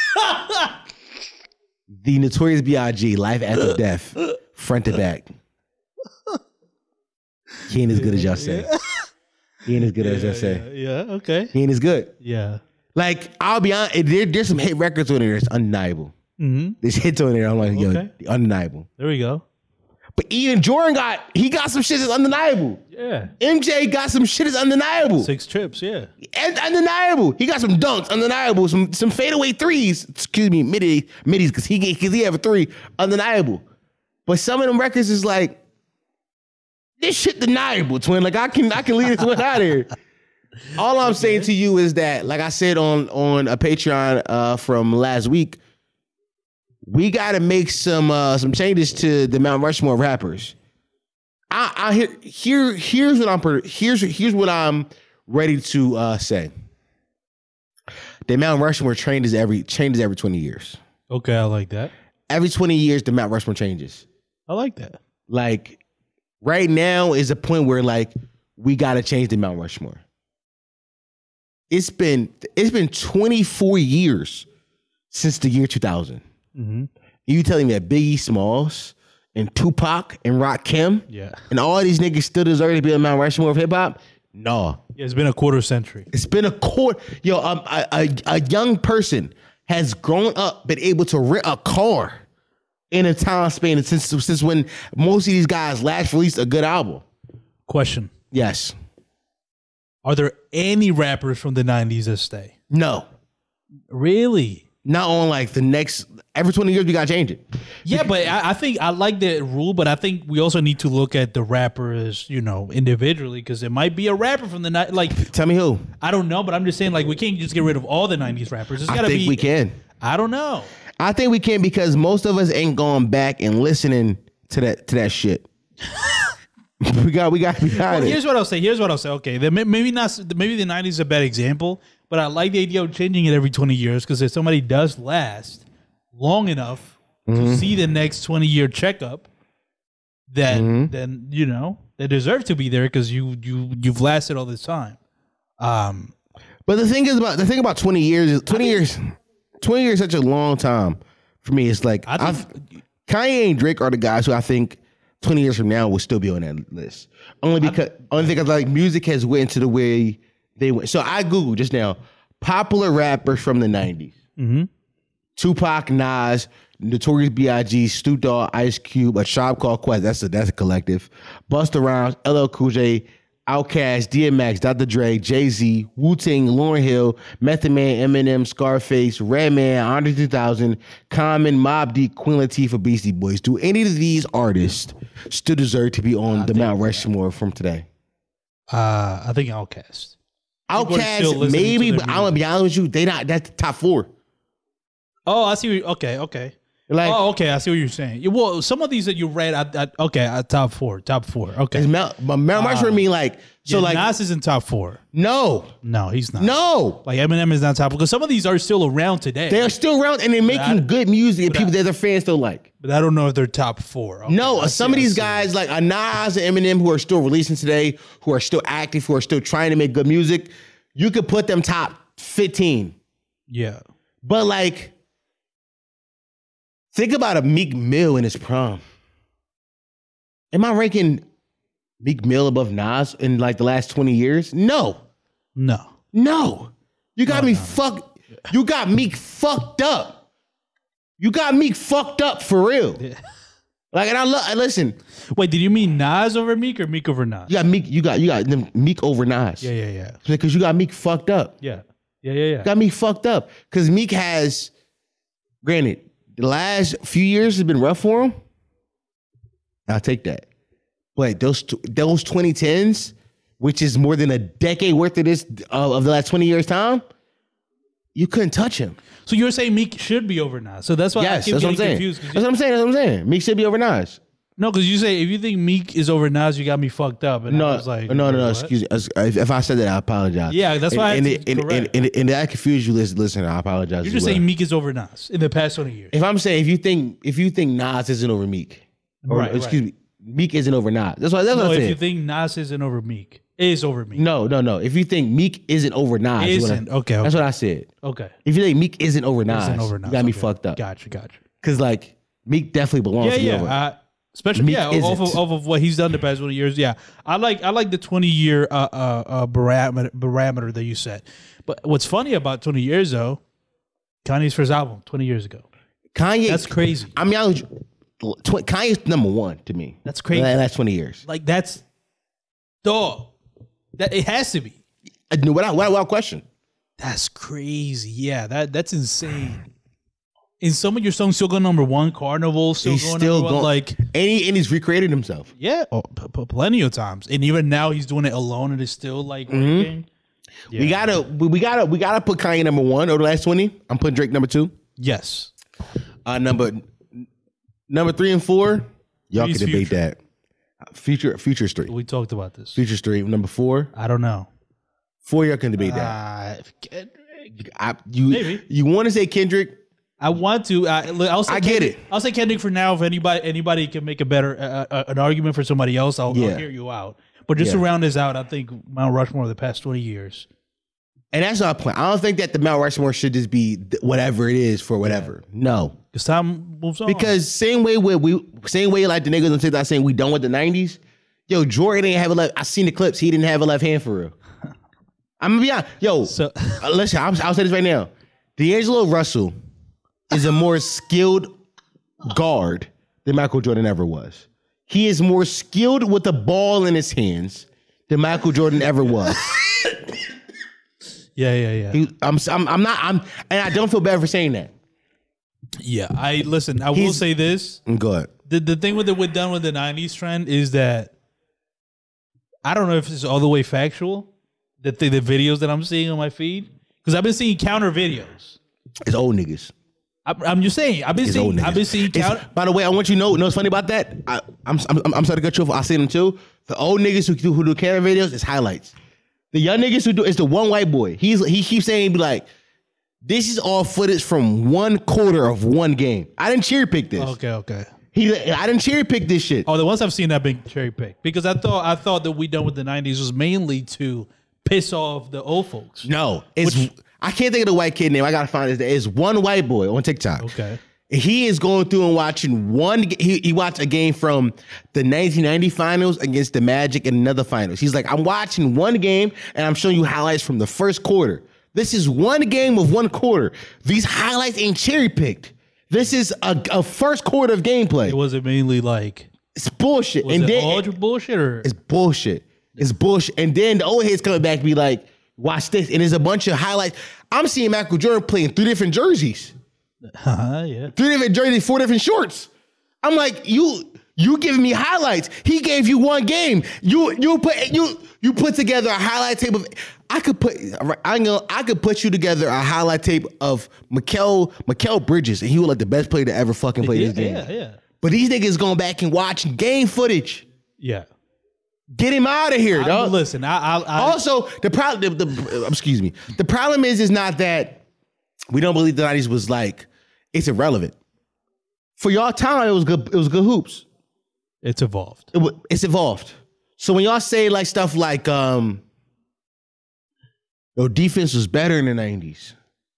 Speaker 2: the Notorious B.I.G. Life After Death, front to back. He ain't as good as y'all say. He ain't as good as y'all say.
Speaker 3: Yeah, okay.
Speaker 2: He ain't as good.
Speaker 3: Yeah.
Speaker 2: Like, I'll be honest, there's some hit records on there that's undeniable.
Speaker 3: Mm-hmm.
Speaker 2: There's hits on there, I'm like, yo,
Speaker 3: Okay.
Speaker 2: undeniable.
Speaker 3: There we go.
Speaker 2: But even Jordan got some shit that's undeniable.
Speaker 3: Yeah.
Speaker 2: MJ got some shit that's undeniable.
Speaker 3: 6 trips, yeah.
Speaker 2: And undeniable. He got some dunks, undeniable. Some fadeaway threes. Excuse me, middies, because he have a three, undeniable. But some of them records is like, this shit deniable, twin. Like I can leave this one out here. All I'm saying to you is that, like I said on a Patreon from last week, we got to make some changes to the Mount Rushmore rappers. Here's what I'm ready to say. The Mount Rushmore changes every 20 years.
Speaker 3: Okay, I like that.
Speaker 2: Every 20 years, the Mount Rushmore changes.
Speaker 3: I like that.
Speaker 2: Like right now is a point where like we got to change the Mount Rushmore. It's been 24 years since the year 2000.
Speaker 3: Mm-hmm.
Speaker 2: You telling me that Biggie Smalls and Tupac and Rakim and all these niggas still deserve to be on Mount Rushmore of hip hop? No.
Speaker 3: Yeah, it's been a quarter century.
Speaker 2: It's been a quarter. Yo, a young person has grown up, been able to rent a car in a time span since when most of these guys last released a good album.
Speaker 3: Question.
Speaker 2: Yes.
Speaker 3: Are there any rappers from the 90s that stay?
Speaker 2: No.
Speaker 3: Really?
Speaker 2: Not on like the next, every 20 years we got to change it.
Speaker 3: Yeah, but I think I like that rule, but I think we also need to look at the rappers, individually, because it might be a rapper from the 90s. Like,
Speaker 2: tell me who.
Speaker 3: I don't know, but I'm just saying, like, we can't just get rid of all the 90s rappers.
Speaker 2: I think we can.
Speaker 3: I don't know.
Speaker 2: I think we can because most of us ain't going back and listening to that shit. we got it.
Speaker 3: Here's what I'll say. Okay, maybe the 90s is a bad example, but I like the idea of changing it every 20 years because if somebody does last long enough to see the next 20-year checkup, then they deserve to be there because you've lasted all this time.
Speaker 2: But the thing about 20 years is 20 years is such a long time for me. It's like Kanye and Drake are the guys who I think 20 years from now will still be on that list. Only because like music has went to the way they went. So I Googled just now popular rappers from the 90s.
Speaker 3: Mm-hmm.
Speaker 2: Tupac, Nas, Notorious B.I.G., Snoop Dogg, Ice Cube, A Tribe Called Quest. That's a collective. Busta Rhymes, LL Cool J, Outkast, DMX, Dr. Dre, Jay-Z, Wu-Tang, Lauryn Hill, Method Man, Eminem, Scarface, Redman, Andre 3000, Common, Mobb Deep, Queen Latifah, Beastie Boys. Do any of these artists still deserve to be on the Mount Rushmore from today?
Speaker 3: I think Outkast.
Speaker 2: Outkast, maybe, but I'm gonna be honest with you, that's the top 4.
Speaker 3: Oh, I see. Okay.
Speaker 2: Like,
Speaker 3: okay. I see what you're saying. Well, some of these that you read, top four. Okay.
Speaker 2: Mount Rushmore mean like so like
Speaker 3: Nas is in top 4.
Speaker 2: No,
Speaker 3: he's not.
Speaker 2: No,
Speaker 3: like Eminem is not top because some of these are still around today.
Speaker 2: They are still around and they're making good music and people that their fans still like.
Speaker 3: But I don't know if they're top 4. Okay,
Speaker 2: no, some of these guys like Nas and Eminem who are still releasing today, who are still active, who are still trying to make good music, you could put them top 15.
Speaker 3: Yeah,
Speaker 2: but like. Think about a Meek Mill in his prime. Am I ranking Meek Mill above Nas in like the last 20 years? No. You got me fucked. You got Meek fucked up. You got Meek fucked up for real. Yeah. Like, and listen.
Speaker 3: Wait, did you mean Nas over Meek or Meek over Nas?
Speaker 2: You got Meek. You got them Meek over Nas.
Speaker 3: Yeah.
Speaker 2: Because you got Meek fucked up.
Speaker 3: Yeah.
Speaker 2: You got Meek fucked up because Meek has, granted. The last few years has been rough for him. I'll take that. But those 2010s, which is more than a decade worth of the last 20 years time, you couldn't touch him.
Speaker 3: So you're saying Meek should be over Nas. So that's why I keep getting confused.
Speaker 2: That's what I'm saying. Meek should be over Nas.
Speaker 3: No, because you say if you think Meek is over Nas, you got me fucked up. And I was like,
Speaker 2: no. Excuse me. If I said that, I apologize.
Speaker 3: Yeah, that's why.
Speaker 2: And that confused you, listen. I apologize.
Speaker 3: You're just saying Meek is over Nas in the past 20 years.
Speaker 2: If I'm saying if you think Nas isn't over Meek,
Speaker 3: right?
Speaker 2: Excuse me. Meek isn't over Nas. That's what I'm saying.
Speaker 3: If you think Nas isn't over Meek, is over Meek.
Speaker 2: No. If you think Meek isn't over Nas,
Speaker 3: okay.
Speaker 2: That's what I said.
Speaker 3: Okay.
Speaker 2: If you think Meek isn't over Nas, you got me fucked up.
Speaker 3: Gotcha.
Speaker 2: Because like Meek definitely belongs.
Speaker 3: Especially Meek off of what he's done the past 20 years. Yeah, I like the 20-year parameter that you set. But what's funny about 20 years though, Kanye's first album 20 years ago. That's crazy.
Speaker 2: I mean, Kanye's number one to me.
Speaker 3: That's crazy.
Speaker 2: That's 20 years.
Speaker 3: Like that's dog. That it has to be.
Speaker 2: Without question.
Speaker 3: That's crazy. Yeah, that's insane. And some of your songs still go number one. Carnival still going number one. Like,
Speaker 2: and he's recreated himself.
Speaker 3: Yeah, plenty of times. And even now he's doing it alone, and it's still like ranking.
Speaker 2: Yeah. We gotta put Kanye number one over the last 20. I'm putting Drake number two.
Speaker 3: Yes.
Speaker 2: Number 3 and 4. Y'all can debate that. Future Street.
Speaker 3: We talked about this.
Speaker 2: Future Street number 4.
Speaker 3: I don't know.
Speaker 2: 4, y'all can debate that.
Speaker 3: Maybe
Speaker 2: you want to say Kendrick?
Speaker 3: I want to. I'll say
Speaker 2: get it.
Speaker 3: I'll say Kendrick for now. If anybody can make a better an argument for somebody else, I'll hear you out. But just to round this out, I think Mount Rushmore of the past 20 years.
Speaker 2: And that's not a plan. I don't think that the Mount Rushmore should just be whatever it is for whatever. Yeah. No.
Speaker 3: Because time moves on.
Speaker 2: Because same way like the niggas on TikTok saying we done with the 90s. Yo, Jordan didn't have a left. I seen the clips. He didn't have a left hand for real. I'm gonna be honest. Yo, listen, I'll say this right now. D'Angelo Russell is a more skilled guard than Michael Jordan ever was. He is more skilled with the ball in his hands than Michael Jordan ever was.
Speaker 3: Yeah.
Speaker 2: And I don't feel bad for saying that.
Speaker 3: Yeah, I will say this.
Speaker 2: Go ahead.
Speaker 3: The thing with we're done with the 90s trend is that I don't know if it's all the way factual, the videos that I'm seeing on my feed. Because I've been seeing counter videos.
Speaker 2: It's old niggas.
Speaker 3: I'm just saying. I've been seeing counter.
Speaker 2: By the way, I want you to know what's funny about that? I'm sorry to cut you off. I see them too. The old niggas who do counter videos is highlights. The young niggas who do it's the one white boy. He keeps saying be like, this is all footage from 1/4 of one game. I didn't cherry pick this.
Speaker 3: Okay.
Speaker 2: I didn't cherry pick this shit.
Speaker 3: Oh, the ones I've seen have been cherry picked because I thought that we done with the 90s was mainly to piss off the old folks.
Speaker 2: No, I can't think of the white kid name. I gotta find it. It's one white boy on TikTok.
Speaker 3: Okay.
Speaker 2: He is going through and watching he watched a game from the 1990 finals against the Magic and another finals. He's like, I'm watching one game and I'm showing you highlights from the first quarter. This is one game of 1/4. These highlights ain't cherry picked. This is a first quarter of gameplay.
Speaker 3: It wasn't mainly like
Speaker 2: it's bullshit.
Speaker 3: Was it all bullshit or
Speaker 2: it's bullshit. It's bullshit. And then the old heads coming back and be like, watch this. And there's a bunch of highlights. I'm seeing Michael Jordan playing 3 different jerseys.
Speaker 3: Yeah.
Speaker 2: 3 different jerseys, 4 different shorts. I'm like, you giving me highlights. He gave you one game. You put together a highlight tape of I could put you together a highlight tape of Mikal Bridges, and he was like the best player to ever fucking play this game.
Speaker 3: Yeah.
Speaker 2: But these niggas going back and watching game footage.
Speaker 3: Yeah.
Speaker 2: Get him out of here, dog.
Speaker 3: Listen,
Speaker 2: also the problem. Excuse me. The problem is not that we don't believe the 90s was like it's irrelevant. For y'all time, it was good. It was good hoops.
Speaker 3: It's evolved.
Speaker 2: It's evolved. So when y'all say like stuff like, defense was better in the 90s.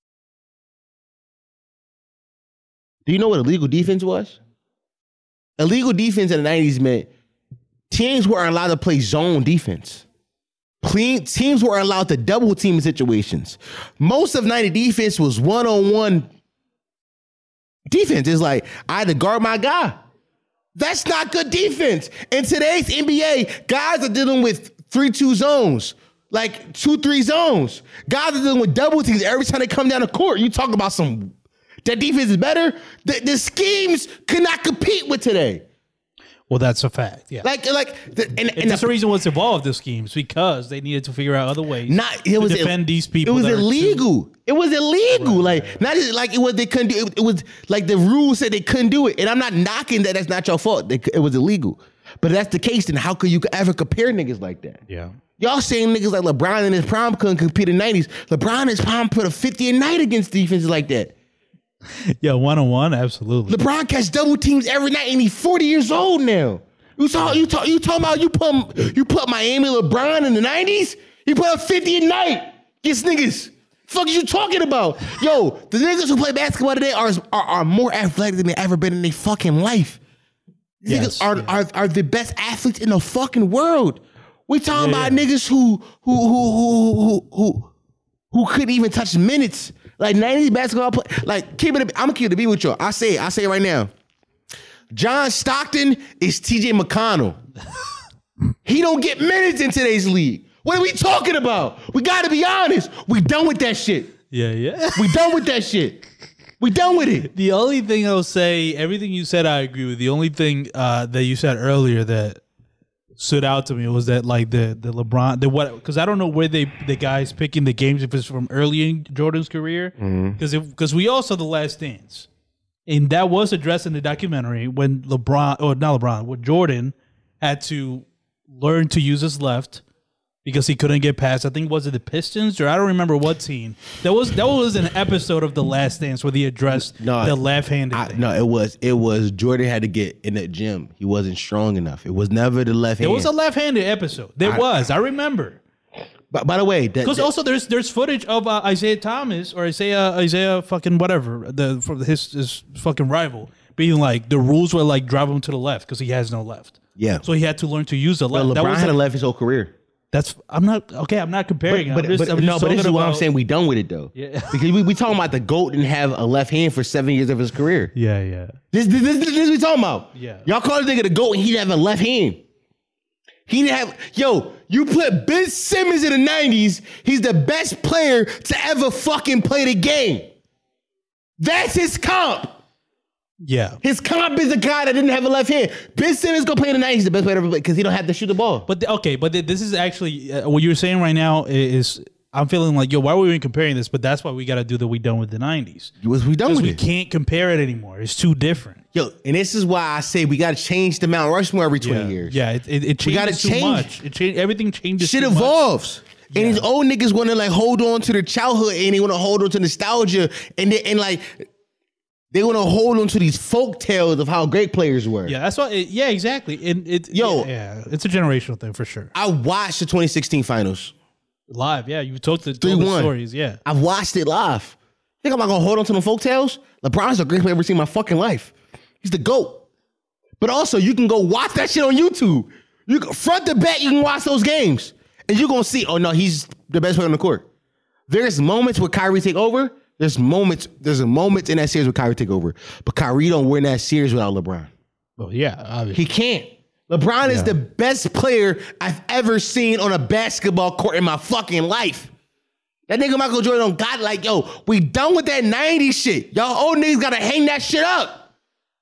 Speaker 2: Do you know what illegal defense was? Illegal defense in the 90s meant teams weren't allowed to play zone defense. Teams were allowed to double team situations. Most of 90 defense was one-on-one defense. It's like, I had to guard my guy. That's not good defense. In today's NBA, guys are dealing with 3-2 zones, like 2-3 zones. Guys are dealing with double teams every time they come down the court. You talk about that defense is better. The schemes could not compete with today.
Speaker 3: Well, that's a fact. Yeah, and that's the reason what's evolved the schemes because they needed to figure out other ways to defend these people.
Speaker 2: It was illegal. It was illegal.
Speaker 3: Right.
Speaker 2: Not just like it was. They couldn't do it. It was like the rules said they couldn't do it. And I'm not knocking that. That's not your fault. It was illegal. But if that's the case, then how could you ever compare niggas like that?
Speaker 3: Yeah.
Speaker 2: Y'all saying niggas like LeBron in his prime couldn't compete in the 90s. LeBron in his prime put a 50 a night against defenses like that.
Speaker 3: Yeah, one-on-one, absolutely.
Speaker 2: LeBron catch double teams every night, and he's 40 years old now. You talking about you put Miami LeBron in the 90s? He put up 50 a night. Against niggas. Fuck is you talking about? Yo, the niggas who play basketball today are more athletic than they ever been in their fucking life. These niggas are the best athletes in the fucking world. We talking about niggas who couldn't even touch minutes. Like 90s basketball play, like I'm gonna keep it to be with y'all. I say it right now. John Stockton is TJ McConnell. He don't get minutes in today's league. What are we talking about? We gotta be honest. We done with that shit.
Speaker 3: Yeah.
Speaker 2: We done with that shit. We done with it.
Speaker 3: The only thing I'll say, everything you said, I agree with. The only thing that you said earlier that stood out to me was that like the LeBron, because I don't know where the guys picking the games, if it's from early in Jordan's career, because we all saw The Last Dance, and that was addressed in the documentary when when Jordan had to learn to use his left because he couldn't get past, I think, was it the Pistons, or I don't remember what team. That was an episode of The Last Dance where he addressed the left-handed thing.
Speaker 2: No, it was Jordan had to get in the gym. He wasn't strong enough. It was never the left hand.
Speaker 3: It was a left-handed episode. I remember.
Speaker 2: But by the way,
Speaker 3: because also there's footage of Isaiah Thomas or Isaiah fucking whatever, from his fucking rival, being like, the rules were like drive him to the left because he has no left.
Speaker 2: Yeah.
Speaker 3: So he had to learn to use the left.
Speaker 2: Well, LeBron had a left his whole career.
Speaker 3: I'm not comparing.
Speaker 2: But this is what I'm saying. We done with it though.
Speaker 3: Yeah.
Speaker 2: Because we talking about the GOAT didn't have a left hand for 7 years of his career.
Speaker 3: Yeah.
Speaker 2: This we talking about.
Speaker 3: Yeah.
Speaker 2: Y'all call this nigga the GOAT and he didn't have a left hand. He didn't have. Yo, you put Ben Simmons in the 90s. He's the best player to ever fucking play the game. That's his comp.
Speaker 3: Yeah.
Speaker 2: His comp is the guy that didn't have a left hand. Ben Simmons gonna play in the 90s, the best player ever played, because he don't have to shoot the ball.
Speaker 3: But this is actually what you're saying right now is I'm feeling like, yo, why are we even comparing this? But that's why we got to do the we done with the 90s.
Speaker 2: We done with it.
Speaker 3: We can't compare it anymore. It's too different.
Speaker 2: Yo, and this is why I say we got to change the Mount Rushmore every 20 years.
Speaker 3: Yeah, it changes too much. Everything changes.
Speaker 2: Shit evolves. And these old niggas want to like hold on to their childhood and they want to hold on to nostalgia and they want to hold on to these folk tales of how great players were.
Speaker 3: Yeah, that's why. Exactly. And it's a generational thing for sure.
Speaker 2: I watched the 2016 finals
Speaker 3: live. Yeah, you told the stories. Yeah,
Speaker 2: I've watched it live. Think I'm not gonna hold on to the folk tales? LeBron's the greatest player I've ever seen in my fucking life. He's the GOAT. But also, you can go watch that shit on YouTube. You can, front to back, you can watch those games, and you're gonna see. Oh no, he's the best player on the court. There's moments where Kyrie take over. There's a moment in that series where Kyrie take over. But Kyrie don't win that series without LeBron.
Speaker 3: Well, yeah, obviously.
Speaker 2: He can't. LeBron is the best player I've ever seen on a basketball court in my fucking life. That nigga Michael Jordan don't got like, yo, we done with that 90s shit. Y'all old niggas gotta hang that shit up.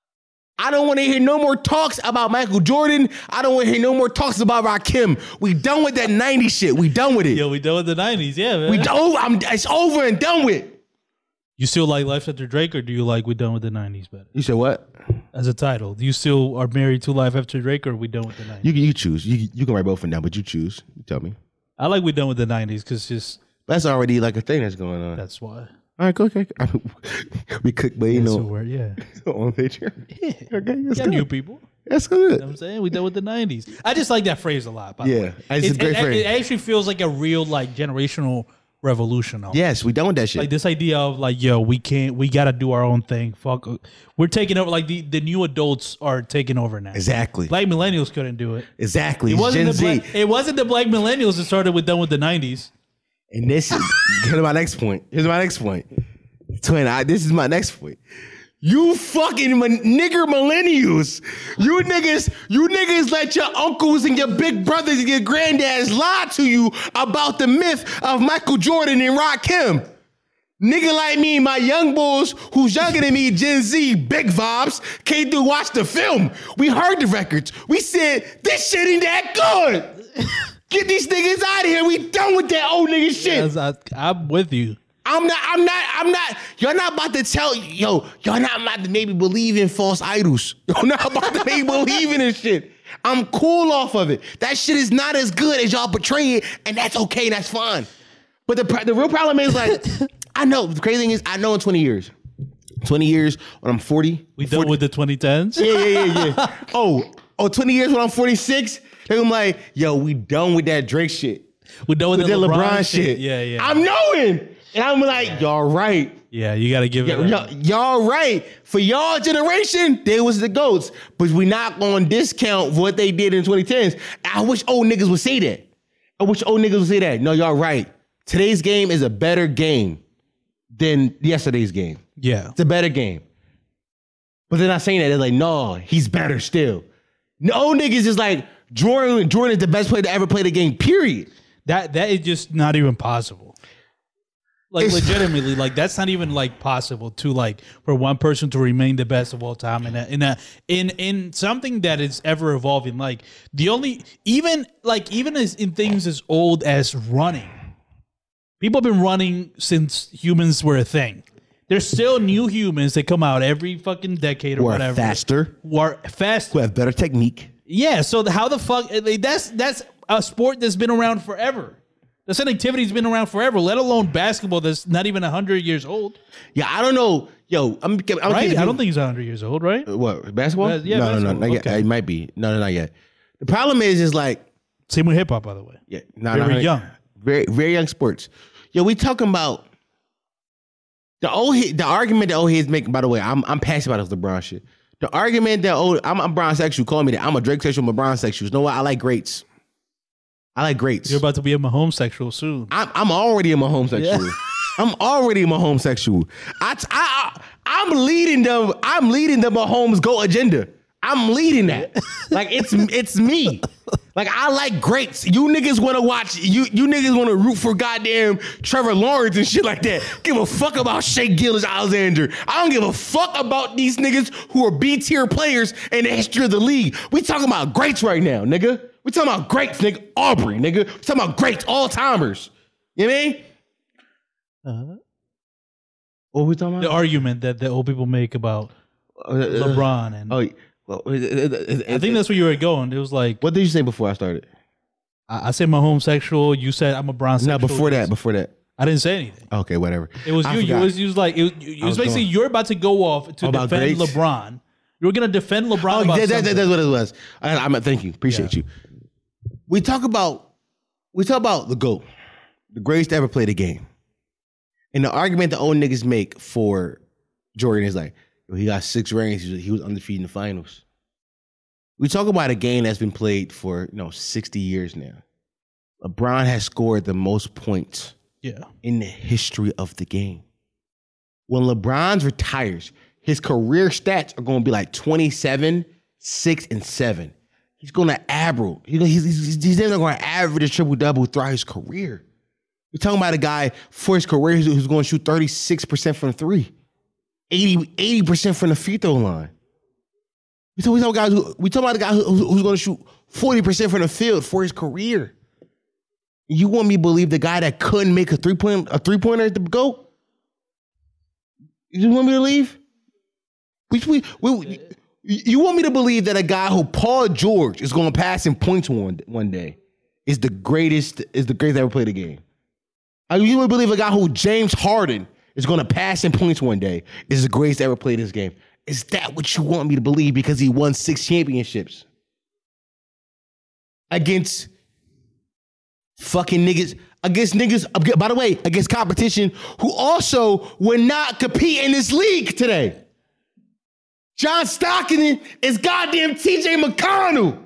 Speaker 2: I don't want to hear no more talks about Michael Jordan. I don't want to hear no more talks about Rakim. We done with that 90s shit. We done with it.
Speaker 3: Yo, we done with the 90s. Yeah, man.
Speaker 2: It's over and done with.
Speaker 3: You still like Life After Drake, or do you like We Done With the 90s better?
Speaker 2: You said what?
Speaker 3: As a title. Do you still are married to Life After Drake, or We Done With the 90s?
Speaker 2: You choose. You can write both of them down, but you choose. You tell me.
Speaker 3: I like We Done With the 90s because just...
Speaker 2: That's already like a thing that's going on.
Speaker 3: That's why.
Speaker 2: All right, go. Okay. We cook, but you know. On Patreon.
Speaker 3: Yeah. Okay, that's good. New people.
Speaker 2: That's good.
Speaker 3: You know what I'm saying? We done with the 90s. I just like that phrase a lot. By the way.
Speaker 2: It's a great phrase.
Speaker 3: It actually feels like a real like generational revolution.
Speaker 2: Yes, we done with that shit.
Speaker 3: Like this idea of like, yo, we gotta do our own thing. Fuck, we're taking over. Like the new adults are taking over now.
Speaker 2: Exactly.
Speaker 3: Black millennials couldn't do it.
Speaker 2: Exactly. It wasn't
Speaker 3: it wasn't the black millennials that started with done with the 90s.
Speaker 2: And this is my next point. Here's my next point. Twin, this is my next point. You fucking nigger millennials. You niggas let your uncles and your big brothers and your granddads lie to you about the myth of Michael Jordan and Rakim. Nigga like me, my young bulls who's younger than me, Gen Z, big vibes, came to watch the film. We heard the records. We said, this shit ain't that good. Get these niggas out of here. We done with that old nigga shit.
Speaker 3: Yes, I'm with you.
Speaker 2: I'm not. Y'all not about to tell, y'all not about to maybe believe in false idols. Y'all not about to maybe believe in this shit. I'm cool off of it. That shit is not as good as y'all portray it, and that's okay, that's fine. But the real problem is like, I know, the crazy thing is, I know in 20 years, when I'm 40.
Speaker 3: We done with the 2010s?
Speaker 2: Yeah. Oh, 20 years when I'm 46, they're gonna be like, yo, we done with that Drake shit.
Speaker 3: We done with that LeBron shit. Yeah.
Speaker 2: I'm knowing. And I'm like, y'all right.
Speaker 3: Yeah, you got to give it.
Speaker 2: Y'all right. For y'all generation, they was the GOATs. But we not going to discount what they did in 2010s. I wish old niggas would say that. No, y'all right. Today's game is a better game than yesterday's game.
Speaker 3: Yeah.
Speaker 2: It's a better game. But they're not saying that. They're like, no, he's better still. No, niggas is like, Jordan is the best player to ever play the game, period.
Speaker 3: That is just not even possible. Like legitimately, like that's not even like possible to like for one person to remain the best of all time in something that is ever evolving. Like the only even as in things as old as running, people have been running since humans were a thing. There's still new humans that come out every fucking decade or whatever.
Speaker 2: Faster. Who have better technique.
Speaker 3: Yeah. So how the fuck that's a sport that's been around forever. That's an activity that's been around forever, let alone basketball that's not even 100 years old.
Speaker 2: Yeah, I don't know. Yo, I'm
Speaker 3: right? I don't think he's 100 years old, right?
Speaker 2: What, basketball?
Speaker 3: Yeah,
Speaker 2: no, not yet. It might be. No, not yet. The problem is like...
Speaker 3: Same with hip-hop, by the way.
Speaker 2: Yeah.
Speaker 3: Very young.
Speaker 2: Very, very young sports. Yo, we talking about... The argument that old heads make, by the way, I'm passionate about this LeBron shit. The argument that I'm Bron sexual, call me that. I'm a Drake sexual, I'm a LeBron sexual. You know what? I like greats.
Speaker 3: You're about to be a Mahomes sexual soon.
Speaker 2: I'm already a Mahomes sexual. Yeah. I'm already a Mahomes sexual. I'm leading the Mahomes GOAT agenda. I'm leading that. Like it's me. Like I like greats. You niggas want to watch. You niggas want to root for goddamn Trevor Lawrence and shit like that. Give a fuck about Shea Gilgeous-Alexander. I don't give a fuck about these niggas who are B tier players in the history of the league. We talking about greats right now, nigga. We talking about greats, nigga. Aubrey, nigga. We talking about greats, all timers. You know what I mean? What we talking about?
Speaker 3: The argument that the old people make about LeBron and.
Speaker 2: Well,
Speaker 3: I think that's where you were going. It was like,
Speaker 2: what did you say before I started?
Speaker 3: I said my homosexual. You said I'm a Bron sexual.
Speaker 2: No, before that.
Speaker 3: I didn't say anything.
Speaker 2: Okay, whatever.
Speaker 3: It was you. You was like, it was basically you're about to go off to defend greats? LeBron. You were going to defend LeBron.
Speaker 2: That's what it was. Thank you. Appreciate you. We talk about the GOAT, the greatest to ever play the game. And the argument the old niggas make for Jordan is like, he got 6 rings. He was undefeated in the finals. We talk about a game that's been played for 60 years now. LeBron has scored the most points in the history of the game. When LeBron retires, his career stats are going to be like 27, 6, and 7. He's going to average. He's never going to average a triple-double throughout his career. We're talking about a guy for his career who's going to shoot 36% from 3. 80% from the free throw line. We talking about a guy who's going to shoot 40% from the field for his career. You want me to believe the guy that couldn't make a three-pointer at the GOAT? You want me to believe? You want me to believe that a guy who Paul George is going to pass in points one day is the greatest ever played the game? You want to believe a guy who James Harden is going to pass in points one day is the greatest ever played this game? Is that what you want me to believe because he won 6 championships? Against fucking niggas, by the way, against competition who also would not compete in this league today. John Stockton is goddamn TJ McConnell.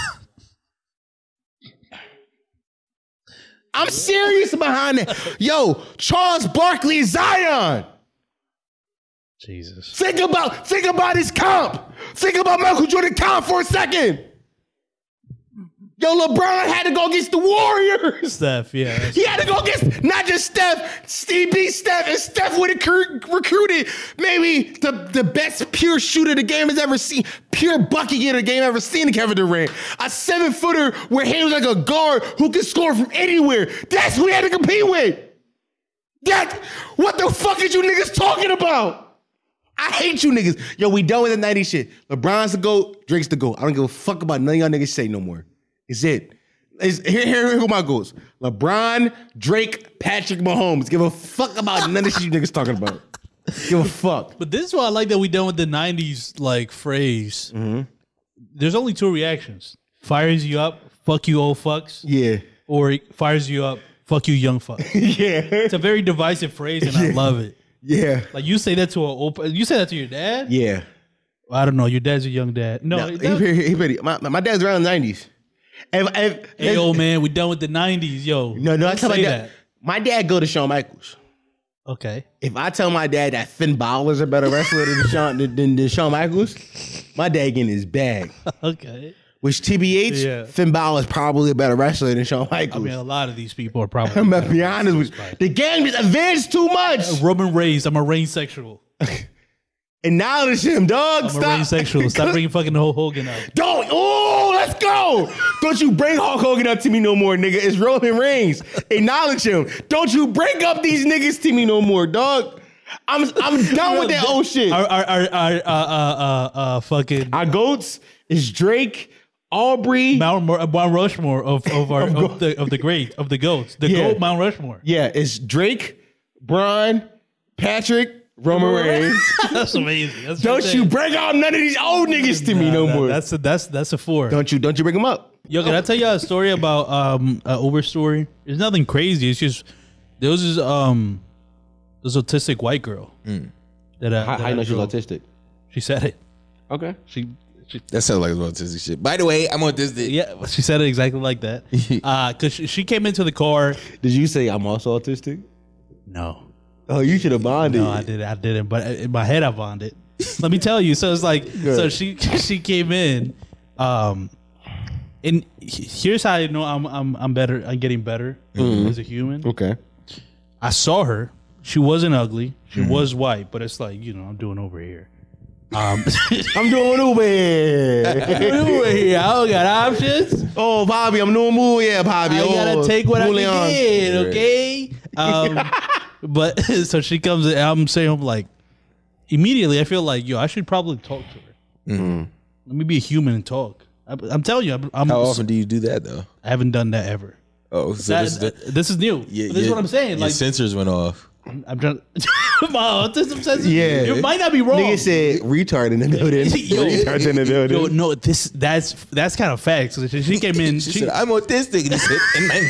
Speaker 2: I'm serious behind that. Yo, Charles Barkley is Zion.
Speaker 3: Jesus.
Speaker 2: Think about his comp. Think about Michael Jordan comp for a second. Yo, LeBron had to go against the Warriors.
Speaker 3: Steph, yeah.
Speaker 2: He had to go against not just Steph, Steve beat Steph, and Steph would have recruited maybe the best pure shooter the game has ever seen, pure bucket getter the game ever seen, Kevin Durant. A 7-footer where he was like a guard who could score from anywhere. That's who he had to compete with. What the fuck is you niggas talking about? I hate you niggas. Yo, we done with the 90s shit. LeBron's the GOAT, Drake's the GOAT. I don't give a fuck about none of y'all niggas say no more. Is it? Here go my goals. LeBron, Drake, Patrick Mahomes. Give a fuck about none of shit you niggas talking about. Give a fuck.
Speaker 3: But this is why I like that we done with the 90s like phrase.
Speaker 2: Mm-hmm.
Speaker 3: there's only two reactions: fires you up, fuck you old fucks,
Speaker 2: Yeah.
Speaker 3: or he fires you up, fuck you young fuck.
Speaker 2: Yeah.
Speaker 3: It's a very divisive phrase, and I love it.
Speaker 2: Yeah.
Speaker 3: Like you say that to you say that to your dad.
Speaker 2: Yeah.
Speaker 3: I don't know. Your dad's a young dad. No,
Speaker 2: my dad's around the 90s.
Speaker 3: Hey, old man, we done with the 90s, yo.
Speaker 2: No, I tell my dad.
Speaker 3: that.
Speaker 2: My dad go to Shawn Michaels.
Speaker 3: Okay.
Speaker 2: If I tell my dad that Finn Balor's a better wrestler than Shawn Michaels, my dad getting his bag.
Speaker 3: Okay.
Speaker 2: Which TBH, Finn Balor is probably a better wrestler than Shawn Michaels.
Speaker 3: I mean, a lot of these people are probably.
Speaker 2: I'm gonna be honest with you. The game just advanced too much.
Speaker 3: Roman Reigns, I'm a Reigns sexual.
Speaker 2: Acknowledge him, dog.
Speaker 3: I'm a Reigns sexual. Stop bringing fucking Hulk Hogan up.
Speaker 2: Don't. Oh, let's go. Don't you bring Hulk Hogan up to me no more, nigga. It's Roman Reigns. Acknowledge him. Don't you bring up these niggas to me no more, dog. I'm done with that old shit.
Speaker 3: Fucking
Speaker 2: our goats is Drake, Aubrey,
Speaker 3: Mount Rushmore of the great of the goats. The goat Mount Rushmore.
Speaker 2: Yeah, it's Drake, Braun, Patrick, Roman Reigns.
Speaker 3: That's amazing.
Speaker 2: Don't you bring out none of these old niggas to me no more.
Speaker 3: That's a 4.
Speaker 2: Don't you bring them up.
Speaker 3: Yo, can I tell you a story about an Uber story? It's nothing crazy. It's just there was this autistic white girl.
Speaker 2: How you know she's autistic?
Speaker 3: She said it.
Speaker 2: Okay.
Speaker 4: That sounds like autistic shit. By the way, I'm autistic.
Speaker 3: Yeah, she said it exactly like that. Because she came into the car.
Speaker 2: Did you say I'm also autistic?
Speaker 3: No.
Speaker 2: Oh, you should have bonded.
Speaker 3: No, I didn't. But in my head, I bonded. Let me tell you. So it's like, so she came in, and here's how I know I'm better. I'm getting better as a human.
Speaker 2: Okay.
Speaker 3: I saw her. She wasn't ugly. She was white, but it's like, I'm doing over here.
Speaker 2: I'm doing Uber here.
Speaker 3: I don't got options.
Speaker 2: Oh, Bobby, I'm doing Uber. Yeah, Bobby.
Speaker 3: I gotta take what I can get, okay? But so she comes in, I'm saying, like, immediately I feel like, I should probably talk to her. Mm-hmm. Let me be a human and talk. I'm telling you.
Speaker 4: How often do you do that, though?
Speaker 3: I haven't done that ever.
Speaker 4: Oh, so
Speaker 3: this is new. Yeah, this is what I'm saying.
Speaker 4: Your sensors went off.
Speaker 3: I'm trying. My autism says
Speaker 2: it
Speaker 3: might not be wrong.
Speaker 2: Nigga said retard in the building. Retards in the building.
Speaker 3: Yo, no, that's kind of facts. She came in.
Speaker 4: She said, "I'm autistic," and he said, "And my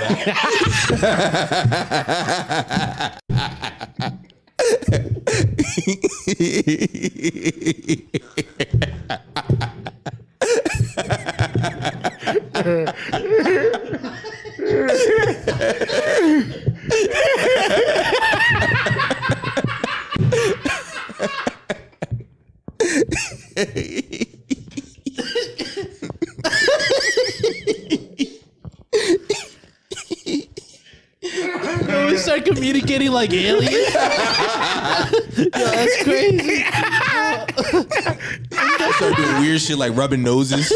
Speaker 3: We start communicating like aliens. Yo, that's crazy.
Speaker 4: I start doing weird shit like rubbing noses.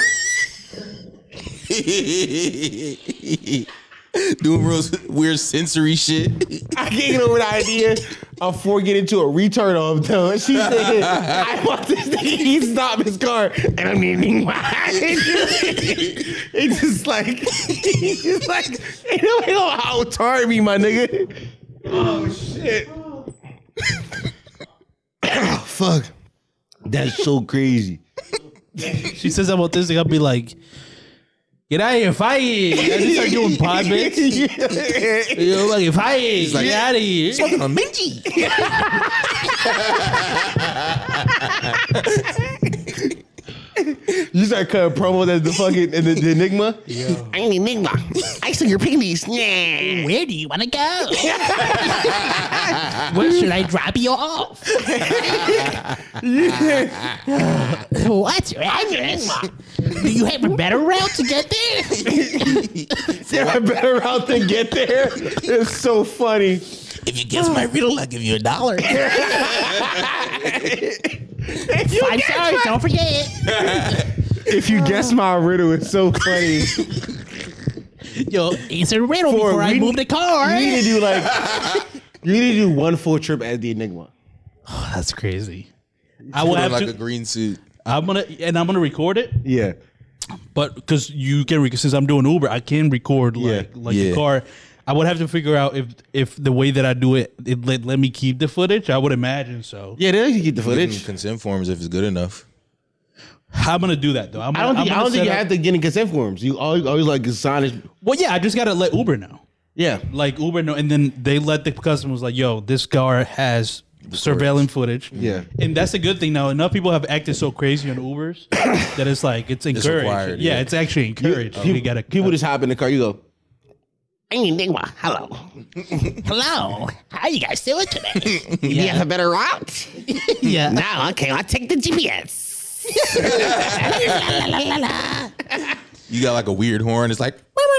Speaker 4: Doing real weird sensory shit.
Speaker 2: I can't get over the idea of getting into a retard all the time. She said, I want this nigga to stop his car. And I'm getting it's just like, ain't nobody gonna out-tar me, my nigga. Oh, shit. Oh, fuck. That's so crazy.
Speaker 3: She says I'm autistic. I'll be like, get out of here, fight! I just start doing pod bits. Like, fight! Like, get out of here.
Speaker 4: Smoking on Minty.
Speaker 2: You start cutting promos as the fucking the Enigma.
Speaker 3: Yo.
Speaker 2: I'm Enigma. I see your panties.
Speaker 5: Yeah. Where do you want to go? Where should I drop you off? What's your address? Do you have a better route to get there?
Speaker 2: Is there a better route to get there? It's so funny.
Speaker 5: If you guess my riddle, I'll give you $1. 5 stars, don't forget.
Speaker 2: If you guess my riddle, it's so funny.
Speaker 3: Yo,
Speaker 5: answer the riddle before I move the car.
Speaker 2: You need to do one full trip as the Enigma.
Speaker 3: Oh, that's crazy.
Speaker 4: I will have like a green suit.
Speaker 3: I'm gonna record it.
Speaker 2: Yeah,
Speaker 3: but because you can, since I'm doing Uber, I can record the car. I would have to figure out if the way that I do it let me keep the footage. I would imagine so.
Speaker 2: Yeah, they let you keep the footage.
Speaker 4: Consent forms if it's good enough.
Speaker 3: How I'm gonna do that though?
Speaker 2: I don't think you have to get in consent forms. You always like sign it.
Speaker 3: Well, yeah, I just gotta let Uber know.
Speaker 2: Yeah,
Speaker 3: like Uber know, and then they let the customers like, yo, this car has surveillance footage.
Speaker 2: Yeah,
Speaker 3: and that's a good thing now. Enough people have acted so crazy on Ubers that it's like it's encouraged. It's required, yeah, it's actually encouraged.
Speaker 2: People just hop in the car. You go.
Speaker 5: Hey, Nigma, hello. Hello. How you guys doing today? You have a better route?
Speaker 3: Yeah.
Speaker 5: No, okay, I'll take the GPS.
Speaker 4: You got like a weird horn. It's like.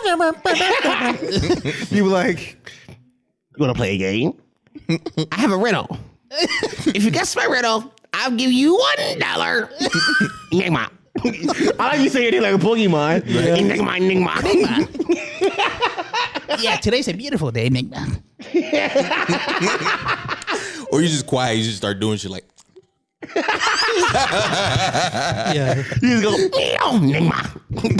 Speaker 2: You like,
Speaker 5: you want to play a game? I have a riddle. If you guess my riddle, I'll give you $1. Nigma.
Speaker 2: I like you saying it like a Pokemon.
Speaker 5: Nigma. Yeah, today's a beautiful day, Nigma.
Speaker 4: Or you just quiet. You just start doing shit like.
Speaker 3: Yeah.
Speaker 2: You just go,
Speaker 5: Nigma.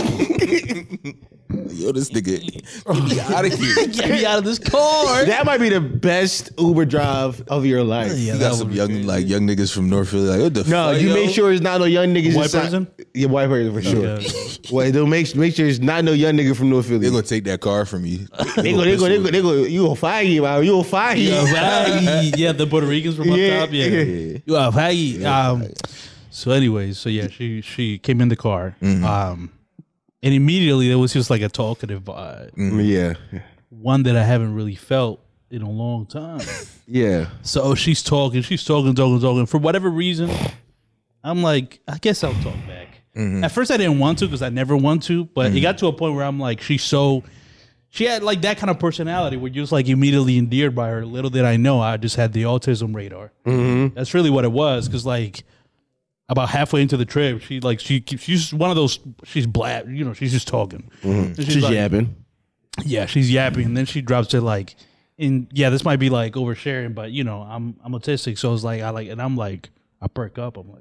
Speaker 4: Yo, this nigga, get me out of here.
Speaker 3: Get me out of this car.
Speaker 2: that might be the best Uber drive of your life.
Speaker 3: Yeah,
Speaker 4: You got some young niggas from North Philly. Like, what the
Speaker 2: No,
Speaker 4: fuck,
Speaker 2: you
Speaker 4: yo?
Speaker 2: make sure it's not no young niggas.
Speaker 3: White person?
Speaker 2: Yeah, white person for sure.
Speaker 3: Okay.
Speaker 2: Well, they'll make sure it's not no young nigga from North Philly.
Speaker 4: They're gonna take that car from you.
Speaker 2: They go. You gonna fire you, man. You gonna fire you.
Speaker 3: Yeah, the Puerto Ricans from up top. Yeah. You are faggy. So anyways, she came in the car. And immediately there was just like a talkative vibe.
Speaker 2: Yeah.
Speaker 3: One that I haven't really felt in a long time.
Speaker 2: Yeah.
Speaker 3: So she's talking. For whatever reason, I'm like, I guess I'll talk back. At first I didn't want to because I never want to, but it got to a point where I'm like, she had like that kind of personality where you're just like immediately endeared by her. Little did I know, I just had the autism radar. That's really what it was. Because like about halfway into the trip, she's one of those. She's blab, she's just talking.
Speaker 2: She's like, yapping.
Speaker 3: Yeah, she's yapping, and then she drops it like, this might be like oversharing, but I'm autistic, so it's like I'm like, I perk up. I'm like,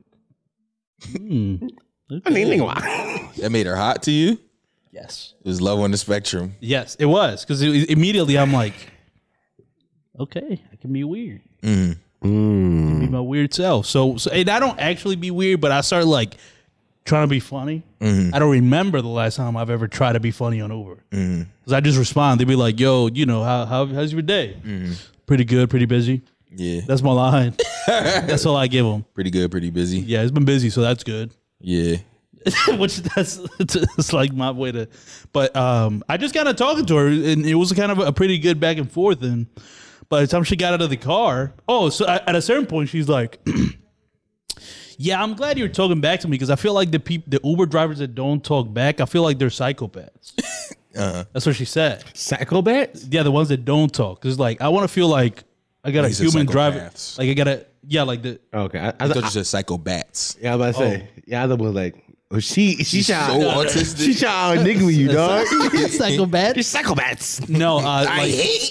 Speaker 3: okay.
Speaker 4: That made her hot to you?
Speaker 3: Yes.
Speaker 4: It was love on the spectrum.
Speaker 3: Yes, it was because immediately I'm like, okay, I can be weird. Be my weird self. So and I don't actually be weird, but I start like trying to be funny. I don't remember the last time I've ever tried to be funny on Uber. Because I just respond. They'd be like, yo, how's your day? Pretty good, pretty busy.
Speaker 4: Yeah.
Speaker 3: That's my line. That's all I give them.
Speaker 4: Pretty good, pretty busy.
Speaker 3: Yeah, it's been busy, so that's good.
Speaker 4: Yeah.
Speaker 3: Which it's like my way to. But I just kind of talking to her, and it was kind of a pretty good back and forth. And by the time she got out of the car, at a certain point, she's like, yeah, I'm glad you're talking back to me because I feel like the Uber drivers that don't talk back, I feel like they're psychopaths. That's what she said.
Speaker 2: Psychopaths?
Speaker 3: Yeah, the ones that don't talk. Because like, I want to feel like I got a human driver. Like I got to, like the.
Speaker 2: Okay.
Speaker 4: I thought you said psychobats.
Speaker 2: Yeah, I was about to say. Yeah, I was like, she's so
Speaker 4: autistic.
Speaker 2: She trying to nigga you, dog.
Speaker 3: Psychopath?
Speaker 5: You're psychopaths.
Speaker 3: No,
Speaker 5: I hate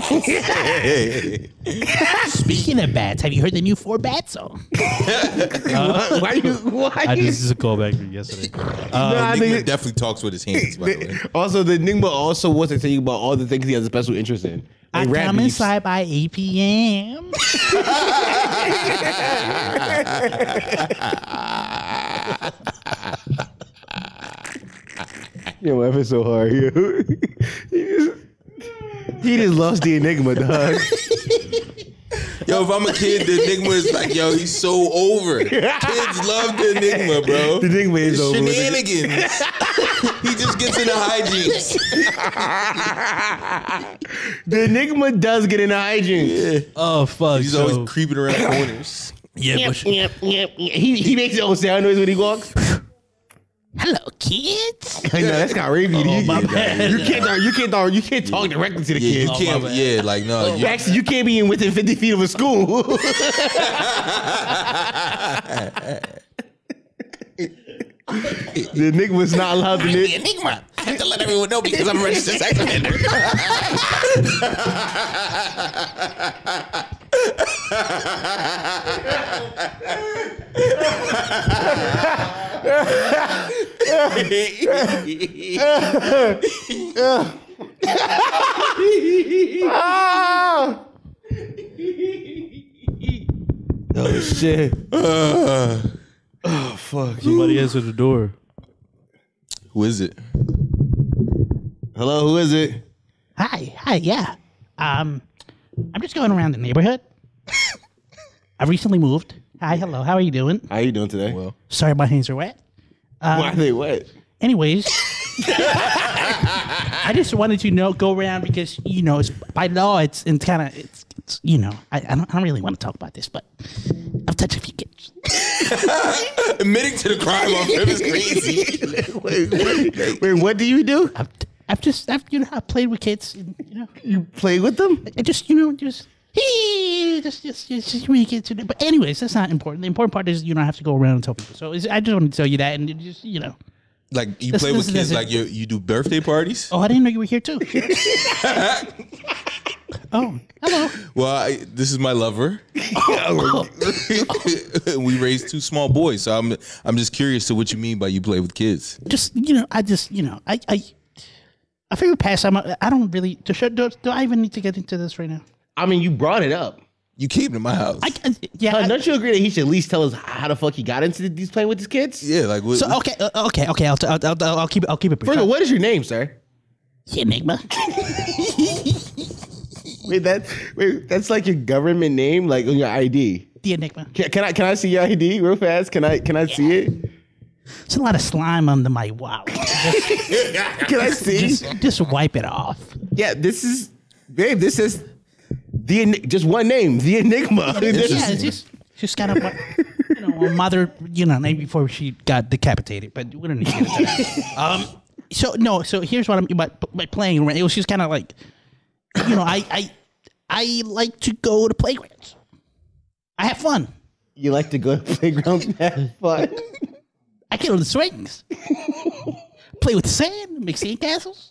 Speaker 5: bats. Speaking of bats, have you heard the new 4Bat song?
Speaker 2: Why?
Speaker 3: This is a callback from yesterday.
Speaker 4: Nigma definitely talks with his hands, by the way.
Speaker 2: Also, the Nigma also wants to tell you about all the things he has a special interest in.
Speaker 5: I come inside by 8 p.m.
Speaker 2: Yo, laughing so hard. Yo. He just lost the enigma, dog.
Speaker 4: Yo, if I'm a kid, the enigma is like, yo, he's so over. Kids love the enigma, bro.
Speaker 2: The enigma is over.
Speaker 4: Shenanigans. He just gets into hijinks.
Speaker 2: The enigma does get into hijinks.
Speaker 4: Yeah.
Speaker 3: Oh fuck!
Speaker 4: He's always creeping around corners.
Speaker 3: Yeah,
Speaker 5: Yep.
Speaker 2: He makes his own sound noise when he walks.
Speaker 5: Hello, kids.
Speaker 2: I know that's not rapey.
Speaker 3: my bad.
Speaker 2: You can't talk directly to the
Speaker 4: Yeah,
Speaker 2: kids.
Speaker 4: you can't. Yeah, like no. You,
Speaker 2: Actually, you can't be in within 50 feet of a school. The enigma's not allowed to
Speaker 5: I'm
Speaker 2: live.
Speaker 5: the Enigma. I have to let everyone know because I'm a registered sex offender.
Speaker 2: Oh shit. fuck.
Speaker 3: Somebody answer the door.
Speaker 4: Who is it?
Speaker 2: Hello, who is it?
Speaker 6: Hi, yeah. I'm just going around the neighborhood. I recently moved. Hi, hello, how are you doing?
Speaker 2: How you doing today?
Speaker 4: Well,
Speaker 6: Sorry my hands are wet.
Speaker 2: why are they wet?
Speaker 6: Anyways, I just wanted to go around because it's by law. It's kind of I don't really want to talk about this, but I've touched a few kids.
Speaker 4: admitting to the crime on him is crazy.
Speaker 2: Wait, what do you do?
Speaker 6: I've played with kids. And,
Speaker 2: You play with them?
Speaker 6: I just just really get to it. But anyways, that's not important. The important part is I have to go around and tell people. So I just wanted to tell you that, and just
Speaker 4: Like you play with kids, like you do birthday parties.
Speaker 6: Oh, I didn't know you were here too. Oh, hello.
Speaker 4: Well, this is my lover. We raised 2 small boys, so I'm just curious to what you mean by you play with kids.
Speaker 6: I figured past time. I don't really. Do I even need to get into this right now?
Speaker 2: I mean, you brought it up.
Speaker 4: You keep it in my house.
Speaker 2: Don't you agree that he should at least tell us how the fuck he got into these playing with his kids?
Speaker 4: Yeah, like what,
Speaker 6: So okay. I'll keep it. I'll keep it brief.
Speaker 2: First of all, what is your name, sir?
Speaker 6: Enigma.
Speaker 2: Wait, that's like your government name, like on your ID.
Speaker 6: The Enigma.
Speaker 2: Can I see your ID real fast? Can I see it?
Speaker 6: It's a lot of slime under my wallet.
Speaker 2: Can I see?
Speaker 6: Just wipe it off.
Speaker 2: Yeah, this is just one name, the Enigma.
Speaker 6: Yeah, it's just kind of a mother, name before she got decapitated. But we don't need to get into that. So here's what I'm by playing around. It was just kind of like, I like to go to playgrounds. I have fun.
Speaker 2: You like to go to playgrounds and have fun.
Speaker 6: I get on the swings, play with the sand, make sand castles.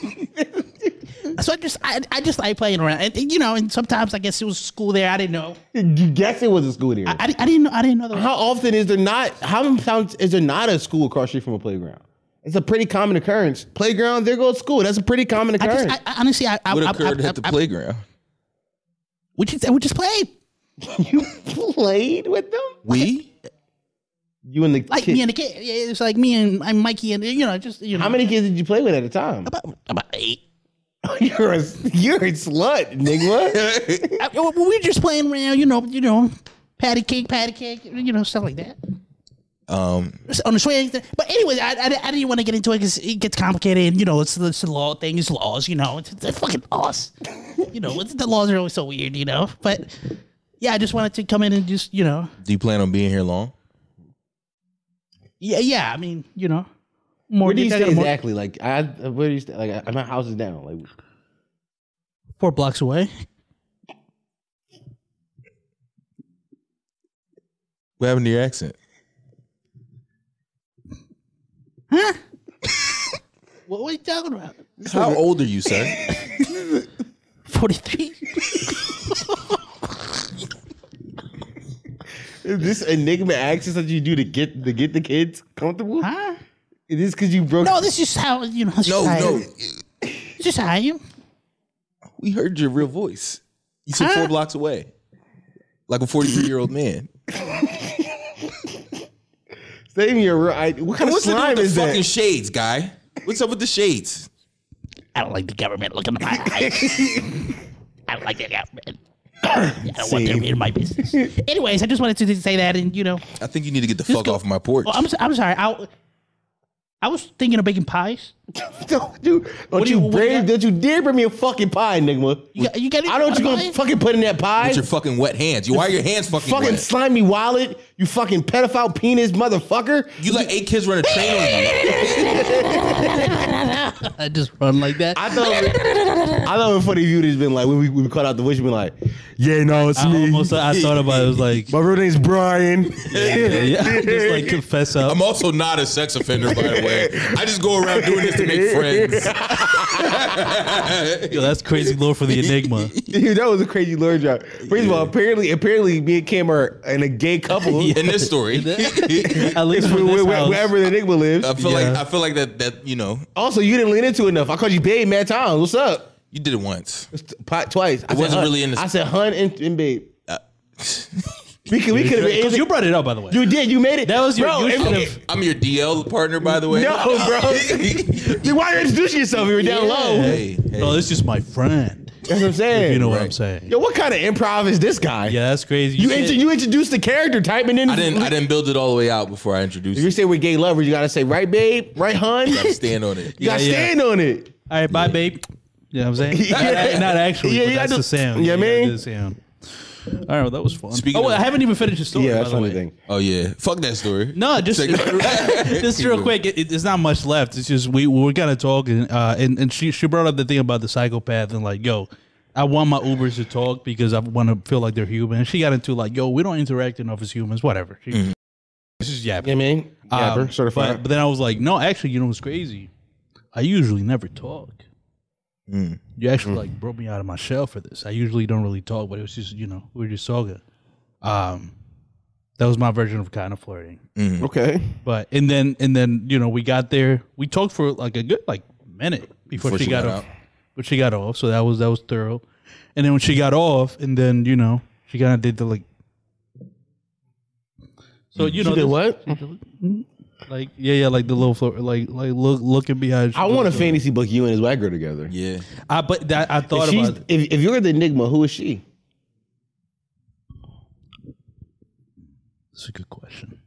Speaker 6: So I just like playing around, and sometimes I guess it was school there. I didn't know.
Speaker 2: You guess it was a school there.
Speaker 6: I didn't know. I didn't know that.
Speaker 2: How often is there not? How many times is there not a school across the street from a playground? It's a pretty common occurrence. Playground, there goes school. That's a pretty common occurrence.
Speaker 6: Honestly,
Speaker 4: what occurred at the playground?
Speaker 6: We just played.
Speaker 2: You played with them? You and the
Speaker 6: like
Speaker 2: kid.
Speaker 6: Me and the kid. Yeah, it's like me and Mikey and
Speaker 2: How many kids did you play with at a time?
Speaker 6: About 8.
Speaker 2: You're a slut, Enigma.
Speaker 6: We were just playing around, patty cake, stuff like that. On the swing. But anyways, I didn't want to get into it because it gets complicated. And, it's the law thing. It's laws. It's the fucking laws. The laws are always so weird. But yeah, I just wanted to come in and just Do
Speaker 4: you plan on being here long?
Speaker 6: Yeah. I mean,
Speaker 2: more. Where do you stay exactly? Like, where do you stay? Like, my house is down. Like
Speaker 6: 4 blocks away.
Speaker 4: What happened to your accent?
Speaker 6: Huh? What are you talking about?
Speaker 4: How old are you, sir?
Speaker 6: 43.
Speaker 2: Is this Enigma access that you do to get the kids comfortable?
Speaker 6: Huh?
Speaker 2: Is this because you broke?
Speaker 6: No, this is how
Speaker 4: No.
Speaker 6: It's just how I am.
Speaker 4: We heard your real voice. You said 4 blocks away, like a 43-year-old man.
Speaker 2: Save me your real. What kind of slime is that?
Speaker 4: Fucking shades, guy. What's up with the shades?
Speaker 6: I don't like the government looking at my eyes. I don't like the government. I don't want them in my business. Anyways, I just wanted to say that, and
Speaker 4: I think you need to get the fuck off my porch.
Speaker 6: Oh, I'm sorry. I was thinking of baking pies.
Speaker 2: Don't you dare bring me a fucking pie, Enigma.
Speaker 6: You got
Speaker 2: I don't you gonna fucking put in that pie.
Speaker 4: With your fucking wet hands. Why are your hands fucking
Speaker 2: fucking
Speaker 4: wet?
Speaker 2: slimy wallet, you fucking pedophile penis motherfucker.
Speaker 4: You let 8 kids run a train on
Speaker 6: you. I just run like that.
Speaker 2: I thought it was funny if you would have been like, when we caught out the voice, you'd been like, yeah, no, it's me.
Speaker 3: I thought about it. It was like,
Speaker 2: my real name's Brian.
Speaker 3: yeah. Just like confess up.
Speaker 4: I'm also not a sex offender, by the way. I just go around doing this to make friends.
Speaker 3: Yo, that's crazy lore for the Enigma.
Speaker 2: Dude, that was a crazy lore job. First of all, apparently me and Cam are in a gay couple.
Speaker 4: In this story.
Speaker 3: At least
Speaker 2: wherever the Enigma lives.
Speaker 4: I feel like that.
Speaker 2: Also, you didn't lean into it enough. I called you babe mad times. What's up?
Speaker 4: You did it once.
Speaker 2: Twice.
Speaker 4: I wasn't really in this.
Speaker 2: I said hun and babe. We could have been.
Speaker 3: Because you brought it up, by the way.
Speaker 2: You did. You made it.
Speaker 3: That was your.
Speaker 2: Bro,
Speaker 4: I'm your DL partner, by the way.
Speaker 2: No, bro. Why are you introducing yourself? You were down low.
Speaker 4: Hey.
Speaker 3: No, this is just my friend.
Speaker 2: That's what I'm saying.
Speaker 3: You know what I'm saying?
Speaker 2: Yo, what kind of improv is this guy?
Speaker 3: Yeah, that's crazy.
Speaker 2: You introduced the character type and then
Speaker 4: I didn't build it all the way out before I introduced
Speaker 2: If you
Speaker 4: it.
Speaker 2: say we're gay lovers, you gotta say right, babe, right, hun.
Speaker 4: You gotta stand on it.
Speaker 2: You gotta stand on it.
Speaker 3: All right, bye, babe. You know what I'm saying? Not actually,
Speaker 2: Yeah,
Speaker 3: but
Speaker 2: you
Speaker 3: that's
Speaker 2: gotta
Speaker 3: the sound.
Speaker 2: you know what I mean?
Speaker 3: The sound. All right, well, that was fun.
Speaker 4: Speaking
Speaker 3: I
Speaker 4: of-
Speaker 3: haven't even finished the story.
Speaker 2: Yeah,
Speaker 3: by
Speaker 2: that's
Speaker 3: the
Speaker 2: funny
Speaker 3: way.
Speaker 2: thing.
Speaker 4: Oh yeah, fuck that story.
Speaker 3: No, just real quick. It's not much left. It's just we were kind of talking, and she brought up the thing about the psychopath and like, yo, I want my Ubers to talk because I want to feel like they're human. And she got into like, yo, we don't interact enough as humans. Whatever. This is yapping.
Speaker 2: You know what I mean? Yapper, certified.
Speaker 3: But then I was like, no, actually, you know what's crazy? I usually never talk. You actually like broke me out of my shell for this. I usually don't really talk, but it was just, we were just talking. That was my version of kind of flirting.
Speaker 2: Okay.
Speaker 3: But and then we got there. We talked for like a good minute before she got off. But she got off, so that was thorough. And then when she got off, and then she kind of did the like. So
Speaker 2: She did what?
Speaker 3: like like the little floor, like looking behind.
Speaker 2: I want a fantasy book you and his white girl together.
Speaker 4: Yeah.
Speaker 3: I thought about it.
Speaker 2: If you're the Enigma, who is she?
Speaker 3: That's a good question.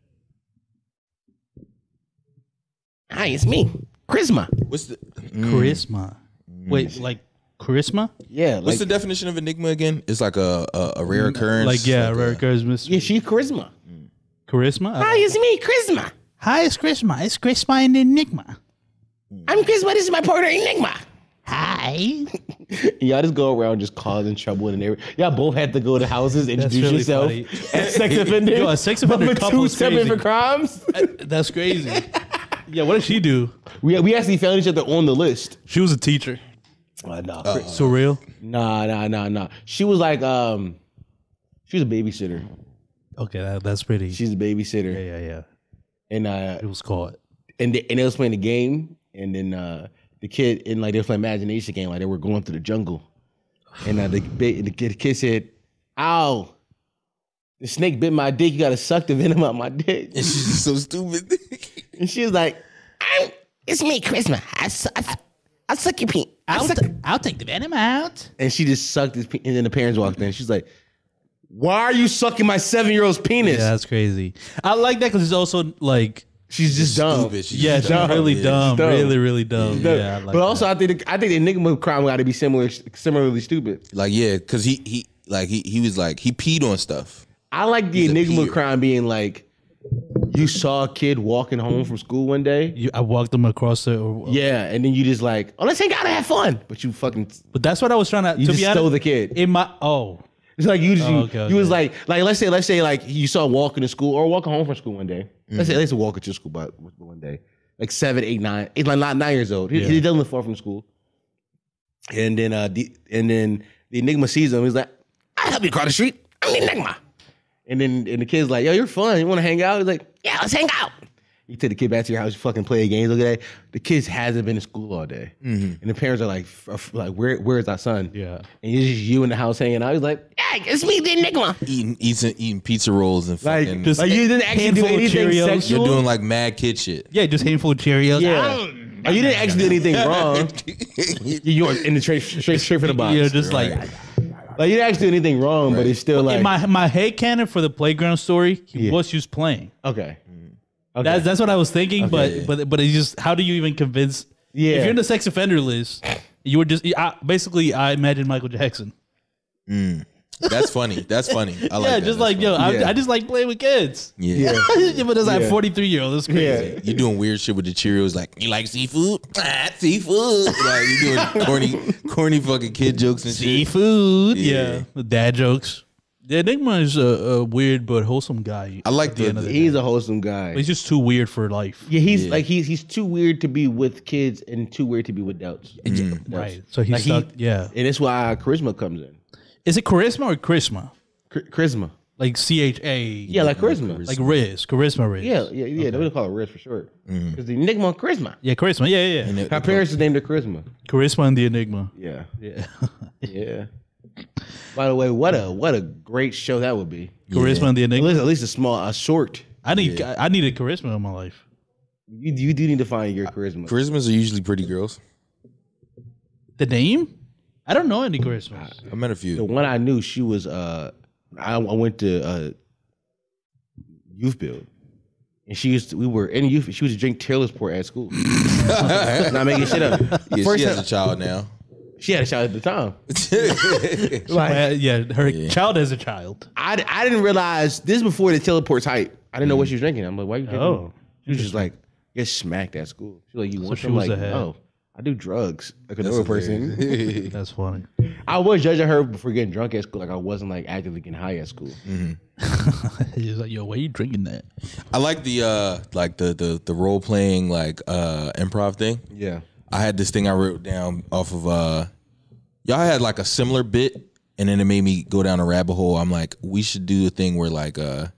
Speaker 5: Hi, it's me, Charisma.
Speaker 4: What's the
Speaker 3: Charisma. Wait, like charisma?
Speaker 2: Yeah.
Speaker 4: What's the definition of enigma again? It's like a rare occurrence.
Speaker 3: Like rare occurrence mystery.
Speaker 2: Yeah, she's charisma.
Speaker 3: Charisma?
Speaker 5: Hi, it's me, Charisma.
Speaker 6: Hi, it's Charisma. It's Charisma and Enigma.
Speaker 5: I'm Charisma. This is my partner, Enigma.
Speaker 6: Hi.
Speaker 2: Y'all just go around just causing trouble in the neighborhood. Y'all both had to go to houses, introduce
Speaker 3: really
Speaker 2: yourself
Speaker 3: funny.
Speaker 2: as sex offenders.
Speaker 3: Yo, a sex offender
Speaker 2: But for
Speaker 3: couple
Speaker 2: two
Speaker 3: is
Speaker 2: separate
Speaker 3: crazy.
Speaker 2: crimes.
Speaker 3: That's crazy. Yeah, what did she do?
Speaker 2: We actually found each other on the list.
Speaker 3: She was a teacher.
Speaker 2: Nah.
Speaker 3: Surreal.
Speaker 2: Nah. She was like, she was a babysitter.
Speaker 3: Okay, that's pretty.
Speaker 2: She's a babysitter.
Speaker 3: Yeah.
Speaker 2: And
Speaker 3: It was caught.
Speaker 2: and they was playing the game, and then the kid and like they were playing imagination game, like they were going through the jungle, and the kid said, "Ow, the snake bit my dick. You gotta suck the venom out my dick."
Speaker 4: And she's just so stupid.
Speaker 2: And she was like,
Speaker 5: It's me, Charisma. I suck your pee.
Speaker 6: I'll take the venom out.
Speaker 2: and she just sucked his, and then the parents walked in. She's like, "Why are you sucking my 7-year-old's penis?"
Speaker 3: Yeah, that's crazy. I like that because it's also like,
Speaker 2: She's just dumb.
Speaker 4: Stupid. She's
Speaker 3: yeah,
Speaker 4: just
Speaker 3: she's
Speaker 4: dumb.
Speaker 3: really
Speaker 4: Yeah.
Speaker 3: dumb,
Speaker 2: dumb.
Speaker 3: really dumb. Yeah, I like
Speaker 2: But also,
Speaker 3: that.
Speaker 2: I think the Enigma crime got to be similarly stupid.
Speaker 4: Like yeah, because he was like he peed on stuff.
Speaker 2: I like the
Speaker 4: He's a
Speaker 2: Enigma
Speaker 4: peer.
Speaker 2: crime being like, you saw a kid walking home from school one day.
Speaker 3: I walked them across the.
Speaker 2: Yeah, and then you just like, oh, let's hang out and have fun. But you fucking,
Speaker 3: But that's what I was trying to.
Speaker 2: you
Speaker 3: to
Speaker 2: just
Speaker 3: be
Speaker 2: stole
Speaker 3: honest,
Speaker 2: the kid.
Speaker 3: in my
Speaker 2: It's like you was
Speaker 3: okay.
Speaker 2: like let's say like you saw walking to school or walking home from school one day. Let's say walking to school, but one day, like 7, 8, 9, it's like not 9 years old. He doesn't live far from school. And then the Enigma sees him. He's like,
Speaker 5: I'll help you cross the street. I'm the Enigma.
Speaker 2: and the kid's like, yo, you're fun. You want to hang out? He's like,
Speaker 5: Yeah, let's hang out.
Speaker 2: you take the kid back to your house, you fucking play games. Look at that. The kid hasn't been to school all day, and the parents are like, where is our son?
Speaker 3: Yeah.
Speaker 2: And it's just you in the house hanging out. He's like,
Speaker 5: Yeah, it's me, the Enigma.
Speaker 4: Eating pizza rolls and
Speaker 2: like,
Speaker 4: fucking.
Speaker 3: Just
Speaker 2: like you didn't actually do
Speaker 3: handful of
Speaker 2: anything
Speaker 3: Cheerios.
Speaker 2: sexual.
Speaker 4: You're doing like mad kid shit.
Speaker 3: Yeah, just handful of Cheerios.
Speaker 2: Yeah. Like, you didn't actually do anything wrong. You were in the straight for the box.
Speaker 3: You know, just like
Speaker 2: Like you didn't actually do anything wrong, but it's still like
Speaker 3: in my head canon for the playground story, he was just playing.
Speaker 2: okay. Okay.
Speaker 3: That's what I was thinking,
Speaker 2: Okay.
Speaker 3: but it's just how do you even convince?
Speaker 2: Yeah.
Speaker 3: If you're in the sex offender list, you were just I imagine Michael Jackson.
Speaker 4: That's funny. That's funny. I like
Speaker 3: Yeah,
Speaker 4: that.
Speaker 3: just
Speaker 4: That's
Speaker 3: like
Speaker 4: funny.
Speaker 3: yo, I just like playing with kids.
Speaker 4: Yeah.
Speaker 3: But it's like
Speaker 2: Yeah.
Speaker 3: 43-year-old. That's crazy.
Speaker 2: Yeah.
Speaker 4: You doing weird shit with the Cheerios, like you like seafood? Seafood. Like you doing corny fucking kid jokes and shit.
Speaker 3: Seafood.
Speaker 4: Yeah.
Speaker 3: Yeah. The dad jokes. The Enigma is a weird but wholesome guy.
Speaker 4: I like
Speaker 3: at the end of the
Speaker 2: He's
Speaker 3: day.
Speaker 2: a wholesome guy.
Speaker 3: He's just too weird for life.
Speaker 2: Yeah, he's too weird to be with kids and too weird to be with adults.
Speaker 3: Right. So he's
Speaker 2: Like
Speaker 3: stuck. Yeah.
Speaker 2: And that's why charisma comes in.
Speaker 3: Is it charisma or charisma?
Speaker 2: Charisma.
Speaker 3: Like CHA.
Speaker 2: Yeah, like charisma.
Speaker 3: Like Riz. Charisma Riz.
Speaker 2: Yeah. They would call it Riz for short. Because the Enigma and charisma.
Speaker 3: Yeah, charisma. Yeah.
Speaker 4: And it-
Speaker 2: Her parents named her charisma.
Speaker 3: Charisma and the Enigma.
Speaker 2: Yeah.
Speaker 3: Yeah.
Speaker 2: Yeah. By the way, what a great show that would be.
Speaker 3: Charisma and the Enigma.
Speaker 2: At least a short.
Speaker 3: I need a charisma in my life.
Speaker 2: You do need to find your charisma.
Speaker 4: Charismas are usually pretty girls.
Speaker 3: The name? I don't know any charismas.
Speaker 4: I met a few.
Speaker 2: The one I knew, she was. I went to youth build, and she used to drink Taylor's Port at school. Not making shit up.
Speaker 4: Yeah, she has a child now.
Speaker 2: She had a child at the time.
Speaker 3: Her child is a child.
Speaker 2: I didn't realize this is before the Teleport's hype. I didn't know what she was drinking. I'm like, why are you drinking?
Speaker 3: Oh.
Speaker 2: She was just like, get smacked at school. She's like, you want
Speaker 3: she
Speaker 2: some?
Speaker 3: was
Speaker 2: Like,
Speaker 3: ahead.
Speaker 2: oh, I do drugs. Like a normal person.
Speaker 3: That's funny.
Speaker 2: I was judging her for getting drunk at school. Like I wasn't like actively getting high at school.
Speaker 3: He's like, yo, why are you drinking that?
Speaker 4: I like the role playing improv thing.
Speaker 2: Yeah.
Speaker 4: I had this thing I wrote down off of y'all had like a similar bit, and then it made me go down a rabbit hole. I'm like, we should do a thing where like the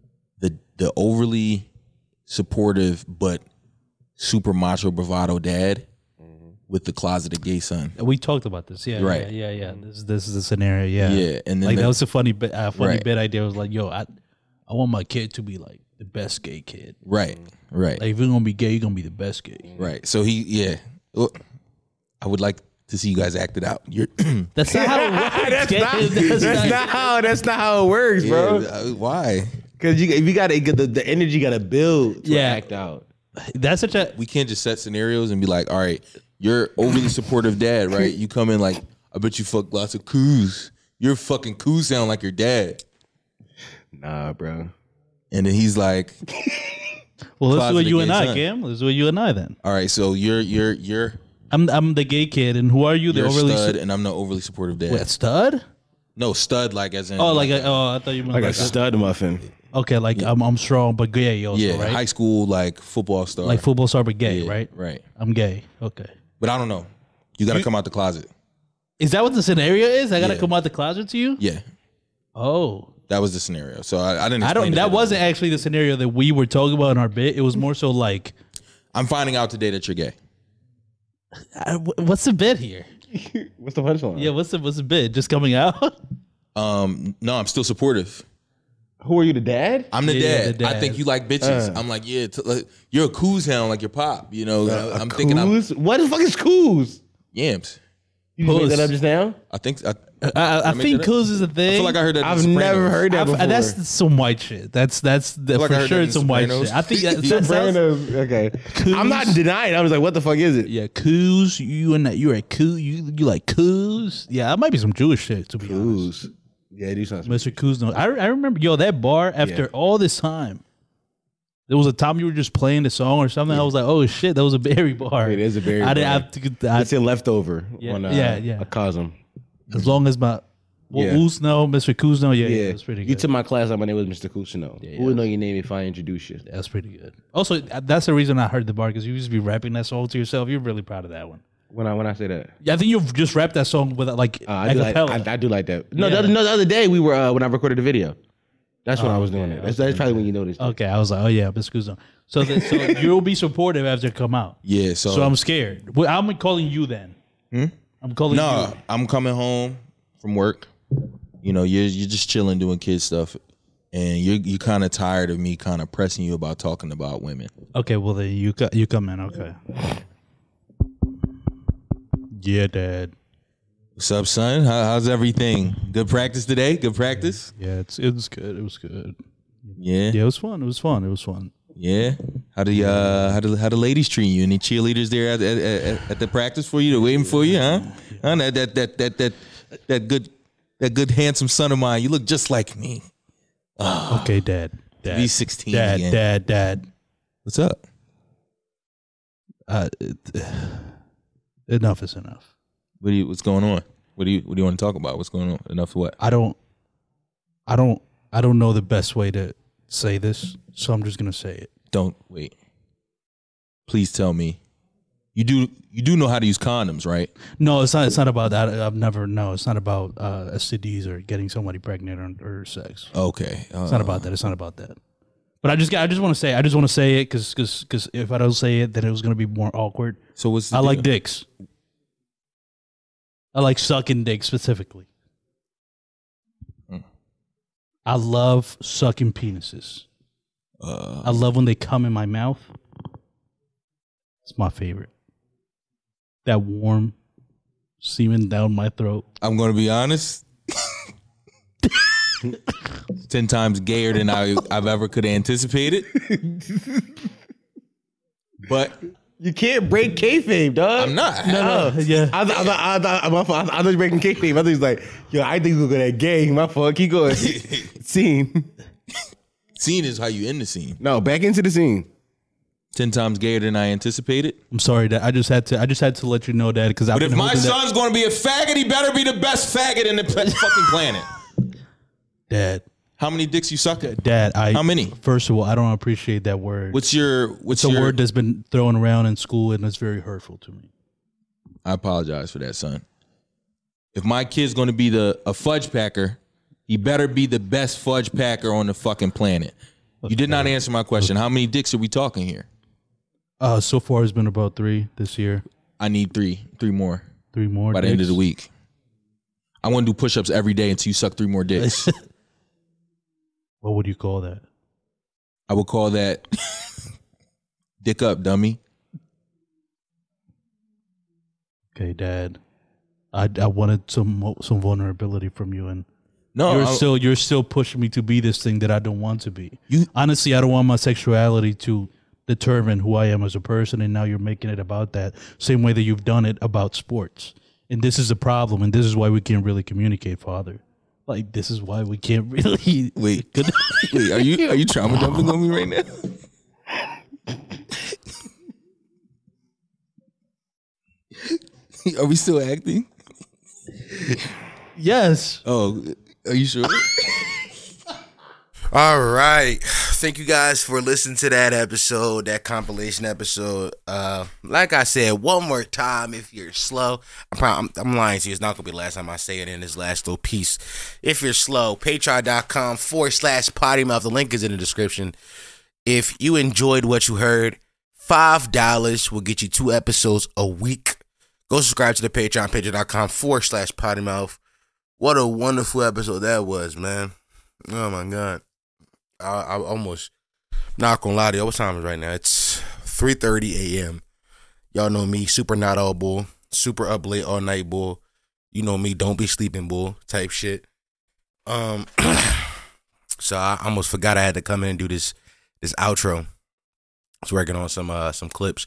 Speaker 4: overly supportive but super macho bravado dad with the closeted gay son.
Speaker 3: We talked about this. Yeah.
Speaker 4: Right.
Speaker 3: Yeah. This is a scenario. Yeah.
Speaker 4: Yeah, and then
Speaker 3: like that was a funny bit.
Speaker 4: Right.
Speaker 3: Bit idea. Was like, yo, I want my kid to be like the best gay kid.
Speaker 4: Right.
Speaker 3: Like if you're gonna be gay, you're gonna be the best gay.
Speaker 4: Right. So Well, I would like to see you guys act it out.
Speaker 3: That's not how it works.
Speaker 2: That's not how it works, bro.
Speaker 4: Why?
Speaker 2: Because you got to get the energy. Got to build to act out.
Speaker 3: That's such a.
Speaker 4: We can't just set scenarios and be like, all right, you're overly supportive dad, right? You come in like, I bet you fuck lots of coos. Your fucking coos sound like your dad.
Speaker 2: Nah, bro.
Speaker 4: And then he's like,
Speaker 3: well, let's do it you and I, Cam. Let's do it you and I then.
Speaker 4: All right, so you're.
Speaker 3: I'm the gay kid, and who are you?
Speaker 4: You're overly stud, and I'm the overly supportive dad.
Speaker 3: Wait, stud?
Speaker 4: No, stud like as in.
Speaker 3: Oh, I thought you meant
Speaker 2: like a stud muffin.
Speaker 3: Okay, like I'm strong but gay also,
Speaker 4: yeah,
Speaker 3: right?
Speaker 4: High school like football star.
Speaker 3: Like football star but gay, right?
Speaker 4: Right.
Speaker 3: I'm gay. Okay.
Speaker 4: But I don't know. You got to come out the closet.
Speaker 3: Is that what the scenario is? I got to come out the closet to you?
Speaker 4: Yeah.
Speaker 3: Oh.
Speaker 4: That was the scenario. So I didn't.
Speaker 3: That wasn't actually the scenario that we were talking about in our bit. It was more so like,
Speaker 4: I'm finding out today that you're gay.
Speaker 3: What's the bit here?
Speaker 2: What's the punchline?
Speaker 3: Yeah, what's the bit? Just coming out?
Speaker 4: No, I'm still supportive.
Speaker 2: Who are you, the dad?
Speaker 4: I'm the dad.
Speaker 3: the dad.
Speaker 4: I think you like bitches. I'm like, yeah, you're a coos hound like your pop. You know, I'm thinking
Speaker 2: what the fuck is coos?
Speaker 4: Yams.
Speaker 2: You made that up just now?
Speaker 4: I think
Speaker 3: I think coos is a thing.
Speaker 4: I feel like I heard that.
Speaker 2: I've never heard that before.
Speaker 3: That's some white shit. That's for sure. It's some white shit. I think that
Speaker 2: sounds okay. Coos. I'm not denying. I was like, what the fuck is it?
Speaker 3: Yeah, coos. You're a coo. You like coos. Yeah, that might be some Jewish shit to be honest.
Speaker 2: Yeah, do something.
Speaker 3: Mr. Kuzno. I remember, that bar after all this time. There was a time you were just playing the song or something. I was like, oh shit, that was a berry bar.
Speaker 2: It is a berry bar. It's in Leftover on a Cosm.
Speaker 3: As long as my Kuzno, Mr. Kuzno, yeah, that's pretty good.
Speaker 2: You took my class, my name was Mr. Kuzno. Who would know your name if I introduce you?
Speaker 3: That's pretty good. Also, that's the reason I heard the bar, because you used to be rapping that song to yourself. You're really proud of that one.
Speaker 2: When I say that,
Speaker 3: yeah, I think you've just rapped that song with like
Speaker 2: I do like that. No, the other day we were when I recorded the video. That's when I was doing it. That's probably when you noticed.
Speaker 3: Okay, I was like, oh yeah, Mr. Kuzno. So you'll be supportive after it come out.
Speaker 4: Yeah. So
Speaker 3: I'm scared. Well, I'm calling you then. I'm calling you.
Speaker 4: No, I'm coming home from work. You know, you're just chilling doing kid stuff, and you kind of tired of me kind of pressing you about talking about women.
Speaker 3: Okay, well then you come in. Okay. Yeah, Dad.
Speaker 4: What's up, son? How's everything? Good practice today? Good practice?
Speaker 3: Yeah, it was good. It was good.
Speaker 4: Yeah.
Speaker 3: Yeah, it was fun. It was fun. It was fun.
Speaker 4: Yeah. How the ladies treat you? Any cheerleaders there at the practice for you? They're waiting for you, huh? Huh? That good handsome son of mine. You look just like me.
Speaker 3: Okay, Dad.
Speaker 4: Be 16
Speaker 3: Dad,
Speaker 4: again.
Speaker 3: Dad.
Speaker 4: What's up?
Speaker 3: Enough is enough.
Speaker 4: What's going on? What do you want to talk about? What's going on? Enough what?
Speaker 3: I don't know the best way to say this, so I'm just gonna say it.
Speaker 4: Don't wait. Please tell me. You do know how to use condoms, right?
Speaker 3: No, it's not about that. It's not about STDs or getting somebody pregnant or sex.
Speaker 4: Okay.
Speaker 3: It's not about that. It's not about that. But I just want to say it because if I don't say it, then it was gonna be more awkward.
Speaker 4: So what's
Speaker 3: I like dicks. I like sucking dick specifically. I love sucking penises. I love when they come in my mouth. It's my favorite. That warm semen down my throat.
Speaker 4: I'm going to be honest. 10 times gayer than I've ever could have anticipated. But
Speaker 2: you can't break kayfabe, dog.
Speaker 4: I'm not.
Speaker 3: No, yeah.
Speaker 2: I thought you breaking kayfabe. I thought he was like, yo, I think we're gonna get gay. My fault. Keep going. Scene.
Speaker 4: Scene is how you end the scene.
Speaker 2: No, back into the scene.
Speaker 4: 10 times gayer than I anticipated.
Speaker 3: I'm sorry, Dad. I just had to let you know that because.
Speaker 4: But if my son's going to be a faggot, he better be the best faggot in the fucking planet.
Speaker 3: Dad.
Speaker 4: How many dicks you suck at?
Speaker 3: Dad,
Speaker 4: How many?
Speaker 3: First of all, I don't appreciate that word.
Speaker 4: What's a
Speaker 3: word that's been thrown around in school and it's very hurtful to me.
Speaker 4: I apologize for that, son. If my kid's going to be a fudge packer, he better be the best fudge packer on the fucking planet. You did not answer my question. How many dicks are we talking here?
Speaker 3: So far it's been about 3 this year.
Speaker 4: I need 3 more.
Speaker 3: 3 more
Speaker 4: by the end of the week. I want to do push-ups every day until you suck 3 more dicks.
Speaker 3: What would you call that?
Speaker 4: I would call that dick up, dummy.
Speaker 3: Okay, Dad. I wanted some vulnerability from you, and
Speaker 4: no,
Speaker 3: you're still pushing me to be this thing that I don't want to be. Honestly, I don't want my sexuality to determine who I am as a person, and now you're making it about that same way that you've done it about sports. And this is a problem, and this is why we can't really communicate, Father. Like, this is why we can't really...
Speaker 4: Wait, are you trauma dumping on me right now? Are we still acting?
Speaker 3: Yes.
Speaker 4: Oh, are you sure?
Speaker 1: All right. Thank you guys for listening to that episode, that compilation episode. Like I said, one more time, if you're slow, I'm lying to you. It's not going to be the last time I say it in this last little piece. If you're slow, patreon.com/pottymouth. The link is in the description. If you enjoyed what you heard, $5 will get you 2 episodes a week. Go subscribe to the Patreon, patreon.com/pottymouth. What a wonderful episode that was, man. Oh, my God. I almost not gonna lie to you. What time is it right now? It's 3:30 a.m. Y'all know me, super not all bull, super up late all night bull. You know me, don't be sleeping bull type shit. So I almost forgot I had to come in and do this outro. I was working on some clips.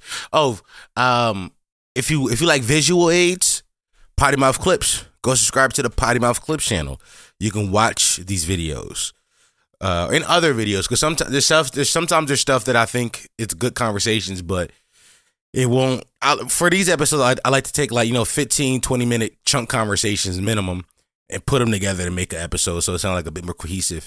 Speaker 1: If you like visual aids, Potty Mouth Clips. Go subscribe to the Potty Mouth Clips channel. You can watch these videos. And other videos, because sometimes there's stuff that I think it's good conversations, but it won't. For these episodes, I like to take 15-20 minute chunk conversations minimum and put them together to make an episode, so it sounds like a bit more cohesive.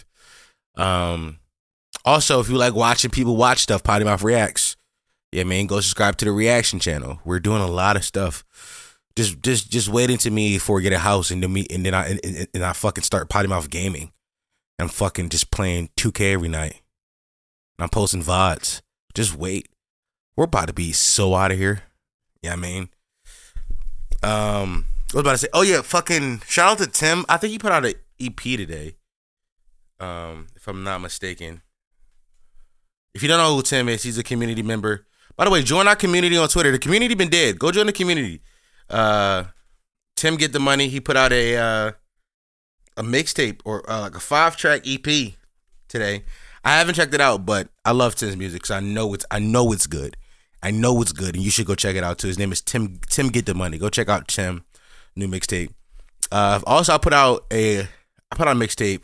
Speaker 1: Also, if you like watching people watch stuff, Potty Mouth Reacts. Yeah, man, go subscribe to the reaction channel. We're doing a lot of stuff. Just waiting to me before we get a house and then I fucking start Potty Mouth gaming. I'm fucking just playing 2K every night. And I'm posting VODs. Just wait. We're about to be so out of here. Yeah, I mean. I was about to say, oh yeah, fucking shout out to Tim. I think he put out an EP today. If I'm not mistaken. If you don't know who Tim is, he's a community member. By the way, join our community on Twitter. The community been dead. Go join the community. Tim Get the Money. He put out a mixtape or like a 5-track EP today. I haven't checked it out, but I love Tim's music, so I know it's good. I know it's good, and you should go check it out too. His name is Tim Get the Money. Go check out Tim new mixtape. Also, I put out a mixtape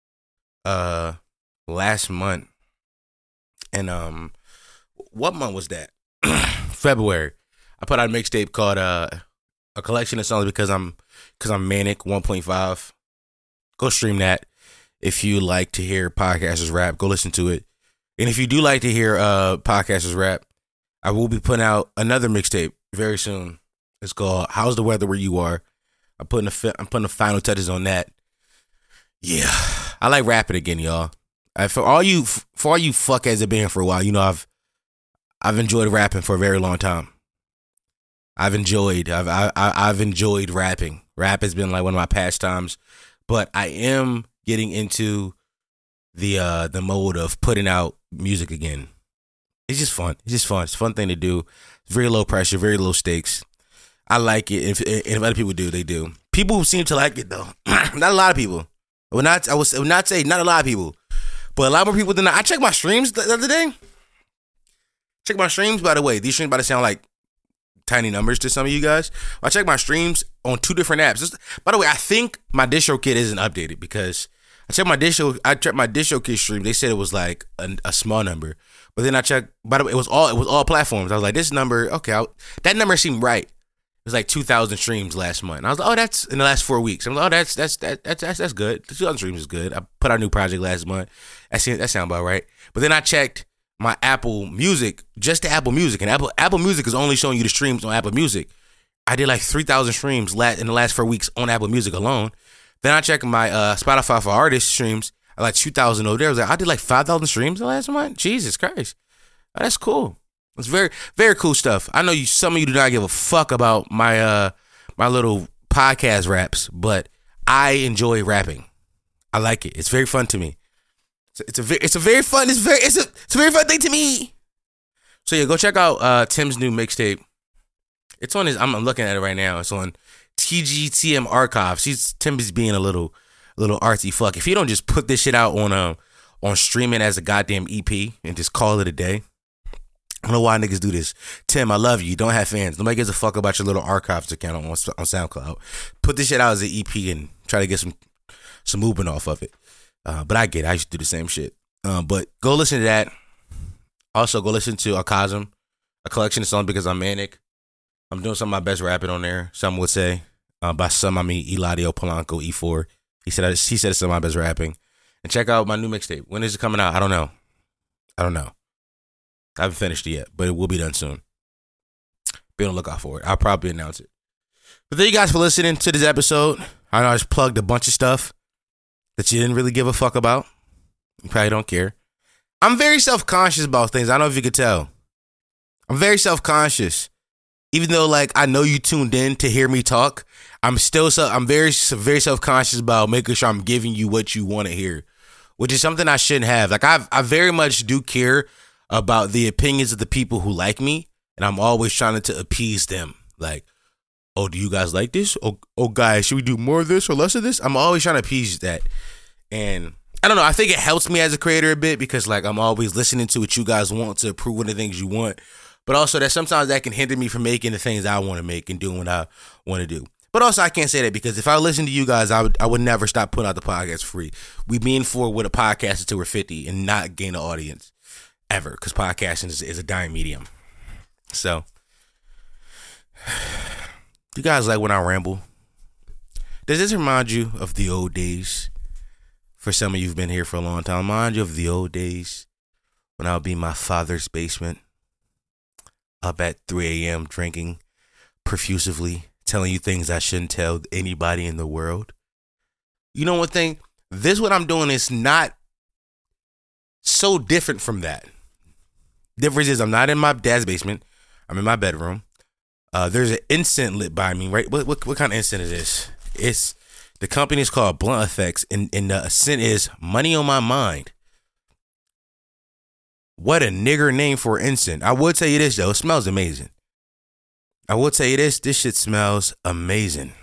Speaker 1: last month, and what month was that? February. I put out a mixtape called a collection of songs because I'm manic 1.5. Go stream that. If you like to hear podcasters rap, go listen to it. And if you do like to hear podcasters rap, I will be putting out another mixtape very soon. It's called "How's the Weather Where You Are." I'm putting the final touches on that. Yeah, I like rapping again, y'all. For all you fuckheads that have been here for a while, you know I've enjoyed rapping for a very long time. I've enjoyed rapping. Rap has been like one of my pastimes. But I am getting into the mode of putting out music again. It's just fun. It's a fun thing to do. It's very low pressure, very low stakes. I like it. If other people do, they do. People seem to like it though. Not a lot of people. I would not say not a lot of people, but a lot more people than I checked my streams the other day. Check my streams, by the way. These streams about to sound like tiny numbers to some of you guys. I checked my streams on 2 different apps. By the way, I think my DistroKid isn't updated because I checked my DistroKid stream. They said it was like a small number, but then I checked. By the way, it was all platforms. I was like, this number, okay, that number seemed right. It was like 2,000 streams last month. And I was like, oh, that's in the last 4 weeks. I'm like, oh, that's good. 2,000 streams is good. I put out a new project last month. That sounds about right. But then I checked my Apple Music, just the Apple Music, and Apple Music is only showing you the streams on Apple Music. I did like 3,000 streams in the last 4 weeks on Apple Music alone. Then I checked my Spotify for Artists streams. I like 2,000 over there. I was like, I did like 5,000 streams the last month. Jesus Christ, oh, that's cool. It's very, very cool stuff. I know some of you do not give a fuck about my my little podcast raps, but I enjoy rapping. I like it. It's very fun to me. It's a very fun thing to me. So yeah, go check out Tim's new mixtape. It's on his. I'm looking at it right now. It's on TGTM Archives. Tim is being a little artsy fuck. If he don't just put this shit out on streaming as a goddamn EP and just call it a day. I don't know why niggas do this. Tim, I love you. You don't have fans. Nobody gives a fuck about your little archives account on SoundCloud. Put this shit out as an EP and try to get some movement off of it. But I get it. I used to do the same shit. But go listen to that. Also, go listen to Akasm, a collection of songs because I'm manic. I'm doing some of my best rapping on there. Some would say. By some, I mean Eladio Polanco, E4. He said it's some of my best rapping. And check out my new mixtape. When is it coming out? I don't know. I haven't finished it yet, but it will be done soon. Be on the lookout for it. I'll probably announce it. But thank you guys for listening to this episode. I know I just plugged a bunch of stuff that you didn't really give a fuck about. You probably don't care. I'm very self-conscious about things. I don't know if you could tell. I'm very self-conscious. Even though, like, I know you tuned in to hear me talk, I'm very, very self-conscious about making sure I'm giving you what you want to hear, which is something I shouldn't have. Like, I very much do care about the opinions of the people who like me, and I'm always trying to appease them. Like, oh, do you guys like this? Oh, guys, should we do more of this or less of this? I'm always trying to appease that. And I don't know, I think it helps me as a creator a bit because, like, I'm always listening to what you guys want to approve of the things you want. But also that sometimes that can hinder me from making the things I want to make and doing what I want to do. But also I can't say that because if I listen to you guys, I would never stop putting out the podcast free. We mean for with a podcast until we're 50 and not gain an audience. Ever, because podcasting is a dying medium. So, you guys like when I ramble? Does this remind you of the old days? For some of you who've been here for a long time, remind you of the old days when I would be in my father's basement, up at 3 a.m. drinking profusively, telling you things I shouldn't tell anybody in the world. You know one thing? What I'm doing is not so different from that. Difference is I'm not in my dad's basement. I'm in my bedroom. There's an incense lit by me, right? What kind of incense is this? The company is called Blunt Effects, and the scent is Money on My Mind. What a nigger name for incense. I will tell you this, though. It smells amazing. I will tell you this. This shit smells amazing.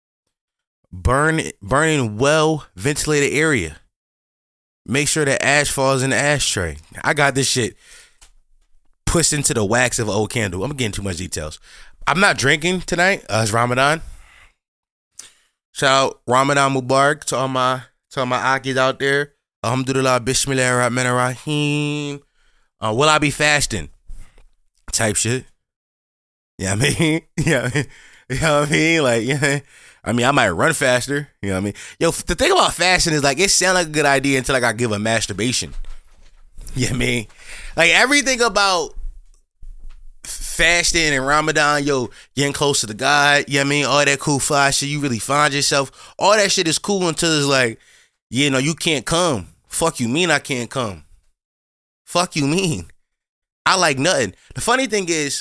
Speaker 1: Burning well ventilated area. Make sure that ash falls in the ashtray. I got this shit pushed into the wax of an old candle. I'm getting too much details. I'm not drinking tonight. It's Ramadan. Shout out Ramadan Mubarak to all my Akis out there. Alhamdulillah, Bismillah Rahman Rahim. Will I be fasting? Type shit. Yeah, you know what I mean? Yeah, you know what I mean? Like, yeah. I mean, I might run faster. You know what I mean? Yo, the thing about fasting is like it sounds like a good idea until like I give a masturbation. You know what I mean? Like everything about fasting and Ramadan, yo, getting close to the God, you know what I mean? All that cool fly shit, you really find yourself. All that shit is cool until it's like, you know, you can't come. Fuck you mean I can't come? Fuck you mean? I like nothing. The funny thing is,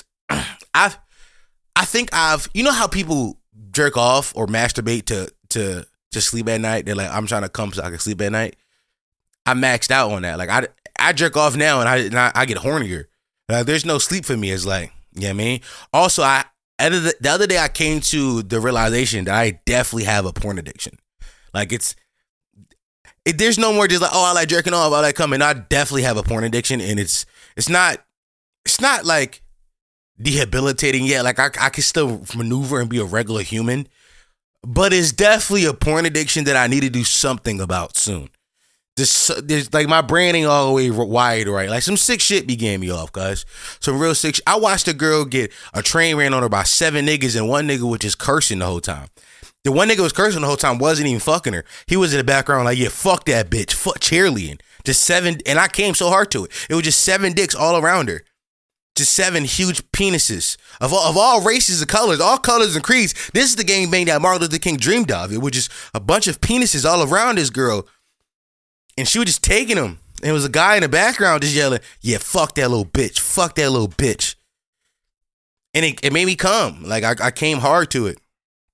Speaker 1: you know how people jerk off or masturbate to sleep at night? They're like, I'm trying to come so I can sleep at night. I maxed out on that. Like I jerk off now and I get hornier. There's no sleep for me. It's like, you know what I mean? Also, the other day I came to the realization that I definitely have a porn addiction. Like there's no more just like, oh, I like jerking off, I like coming. I definitely have a porn addiction, and it's not like debilitating yet. Like I can still maneuver and be a regular human, but it's definitely a porn addiction that I need to do something about soon. There's like my brain ain't all the way wired right. Like some sick shit began me off, guys. Some real sick shit. I watched a girl get a train ran on her by 7 niggas, and one nigga was just cursing the whole time. The one nigga was cursing the whole time wasn't even fucking her. He was in the background like, yeah, fuck that bitch. Fuck cheerleading. Just 7, and I came so hard to it. It was just 7 dicks all around her. Just 7 huge penises of all races and colors, all colors and creeds. This is the gangbang that Martin Luther King dreamed of. It was just a bunch of penises all around this girl. And she was just taking them. And it was a guy in the background just yelling, yeah, fuck that little bitch. Fuck that little bitch. And it made me come. Like I came hard to it.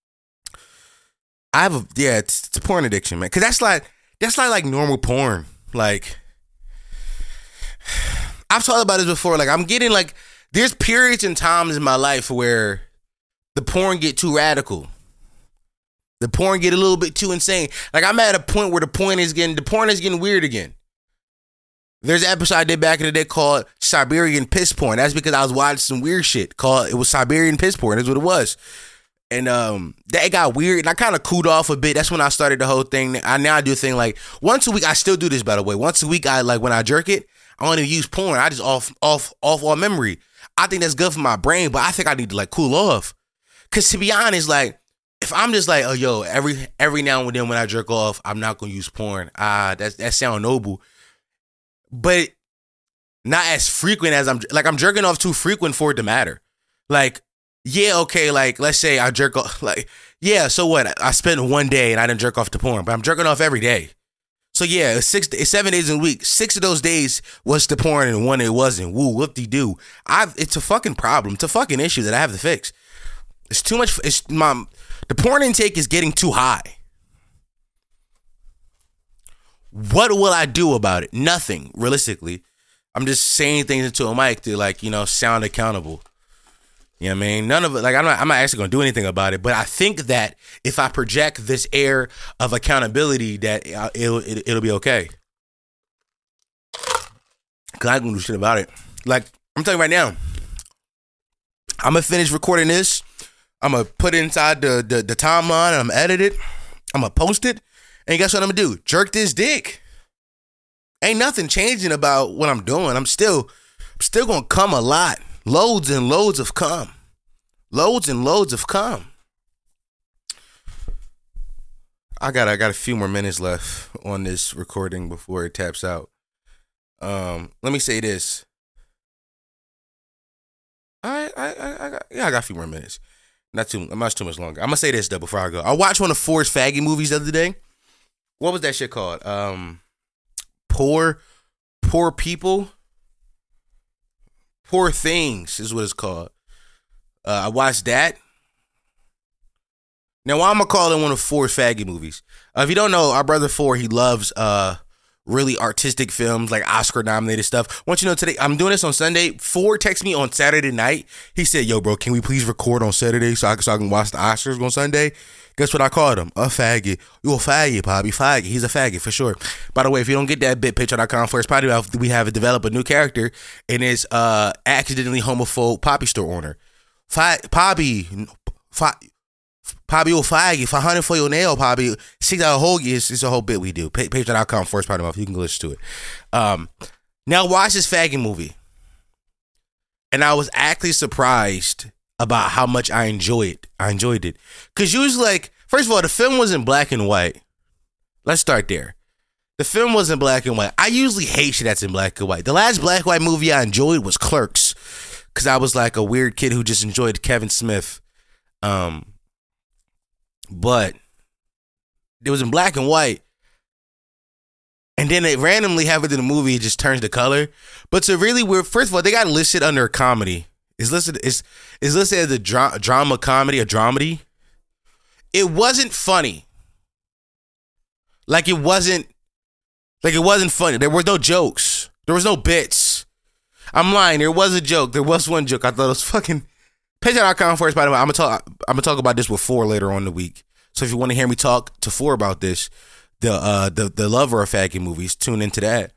Speaker 1: It's a porn addiction, man. Cause that's like normal porn. Like I've talked about this before. Like I'm getting like there's periods and times in my life where the porn get too radical. The porn get a little bit too insane. Like I'm at a point where the porn is getting weird again. There's an episode I did back in the day called Siberian Piss Porn. That's because I was watching some weird shit it was Siberian Piss Porn. That's what it was. And that got weird, and I kind of cooled off a bit. That's when I started the whole thing. Now I do a thing like once a week. I still do this, by the way. Once a week, I like when I jerk it, I don't even use porn. I just off all memory. I think that's good for my brain, but I think I need to like cool off. Cause to be honest, like if I'm just like, oh yo, every now and then when I jerk off, I'm not gonna use porn. That sound noble, but not as frequent as I'm jerking off too frequent for it to matter. Like. Yeah, okay, like, let's say I jerk off, like, yeah, so what? I spent one day and I didn't jerk off to porn, but I'm jerking off every day. So yeah, it's 7 days in a week. 6 of those days was to porn and 1 it wasn't. Woo, whoop-de-doo. It's a fucking problem. It's a fucking issue that I have to fix. It's too much, the porn intake is getting too high. What will I do about it? Nothing, realistically. I'm just saying things into a mic to, like, sound accountable. You know what I mean? None of it, like, I'm not actually going to do anything about it, but I think that if I project this air of accountability, that it'll be okay. Because I ain't going to do shit about it. Like, I'm telling you right now, I'm going to finish recording this. I'm going to put it inside the timeline, and I'm going to edit it. I'm going to post it. And guess what I'm going to do? Jerk this dick. Ain't nothing changing about what I'm doing. I'm still going to come a lot. Loads and loads of cum. Loads and loads of cum. I got a few more minutes left on this recording before it taps out. Let me say this. I got a few more minutes. Not too much longer. I'm gonna say this though before I go. I watched one of Ford's faggy movies the other day. What was that shit called? Poor People. Poor Things is what it's called. I watched that. Now, why I'm gonna call it one of Ford's faggy movies? If you don't know, our brother Ford, he loves really artistic films, like Oscar-nominated stuff. I want you to know today, I'm doing this on Sunday. Ford texted me on Saturday night. He said, yo, bro, can we please record on Saturday so I can watch the Oscars on Sunday? Guess what I called him? A faggot. You a faggot, Poppy. Faggot. He's a faggot for sure. By the way, if you don't get that bit, patreon.com/Poppy, we have developed a new character, and it's accidentally homophobe Poppy store owner. Poppy, you a faggot. 500 for your nail, Poppy. $6 hoagie. It's a whole bit we do. Patreon.com/Poppy. You can listen to it. Now watch this faggot movie. And I was actually surprised about how much I enjoyed it. Because usually, like, first of all, the film was in black and white. Let's start there. The film was in black and white. I usually hate shit that's in black and white. The last black and white movie I enjoyed was Clerks. Because I was like a weird kid who just enjoyed Kevin Smith. But it was in black and white. And then they randomly have it in the movie, it just turns to color. But it's a really weird, first of all, they got it listed under a comedy. It's listed as a drama comedy, a dramedy. It wasn't funny. Like, it wasn't Like, it wasn't funny. There were no jokes. There was no bits. I'm lying. There was a joke. There was one joke. I thought it was fucking... Patreon.com first, by the way. I'm gonna talk about this with 4 later on in the week. So if you want to hear me talk to 4 about this, the Lover of Faggot movies, tune into that.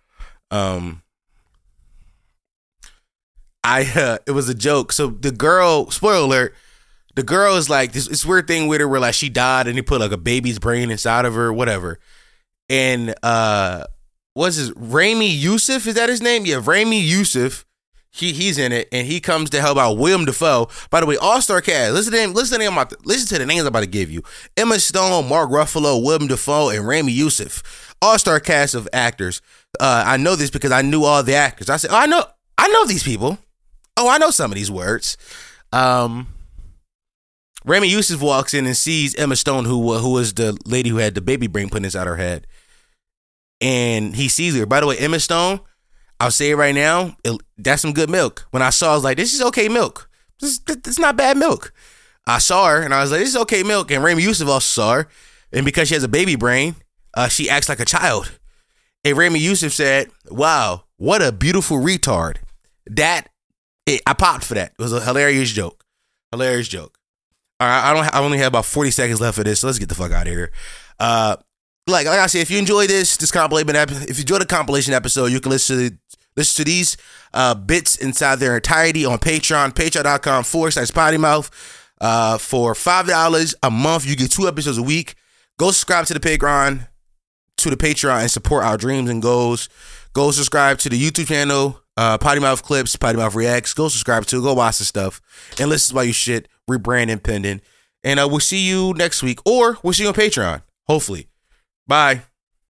Speaker 1: It was a joke. So the girl, spoiler alert, the girl is like this weird thing with her where like she died and they put like a baby's brain inside of her, whatever. And what's his Ramy Youssef? Is that his name? Yeah, Ramy Youssef. He's in it, and he comes to help out Willem Dafoe. By the way, all-star cast. Listen to the names I'm about to give you: Emma Stone, Mark Ruffalo, Willem Dafoe, and Ramy Youssef. All-star cast of actors. I know this because I knew all the actors. I said, I know these people. Oh, I know some of these words. Ramy Youssef walks in and sees Emma Stone, who was the lady who had the baby brain put inside her head, and he sees her. By the way, Emma Stone, I'll say it right now, that's some good milk. When I saw, I was like, this is okay milk. It's not bad milk. I saw her, and I was like, this is okay milk. And Ramy Youssef also saw her, and because she has a baby brain, she acts like a child. And Ramy Youssef said, wow, what a beautiful retard. I popped for that. It was a hilarious joke. Hilarious joke. All right, I only have about 40 seconds left for this, so let's get the fuck out of here. Like I said, if you enjoy this compilation, if you enjoy the compilation episode, you can listen to these bits inside their entirety on Patreon, patreon.com/pottymouth. For $5 a month, you get 2 episodes a week. Go subscribe to the Patreon, and support our dreams and goals. Go subscribe to the YouTube channel, Potty Mouth Clips, Potty Mouth Reacts. Go subscribe to, go watch the stuff, and listen to why you shit, rebrand pending. And we'll see you next week, or we'll see you on Patreon, hopefully. Bye.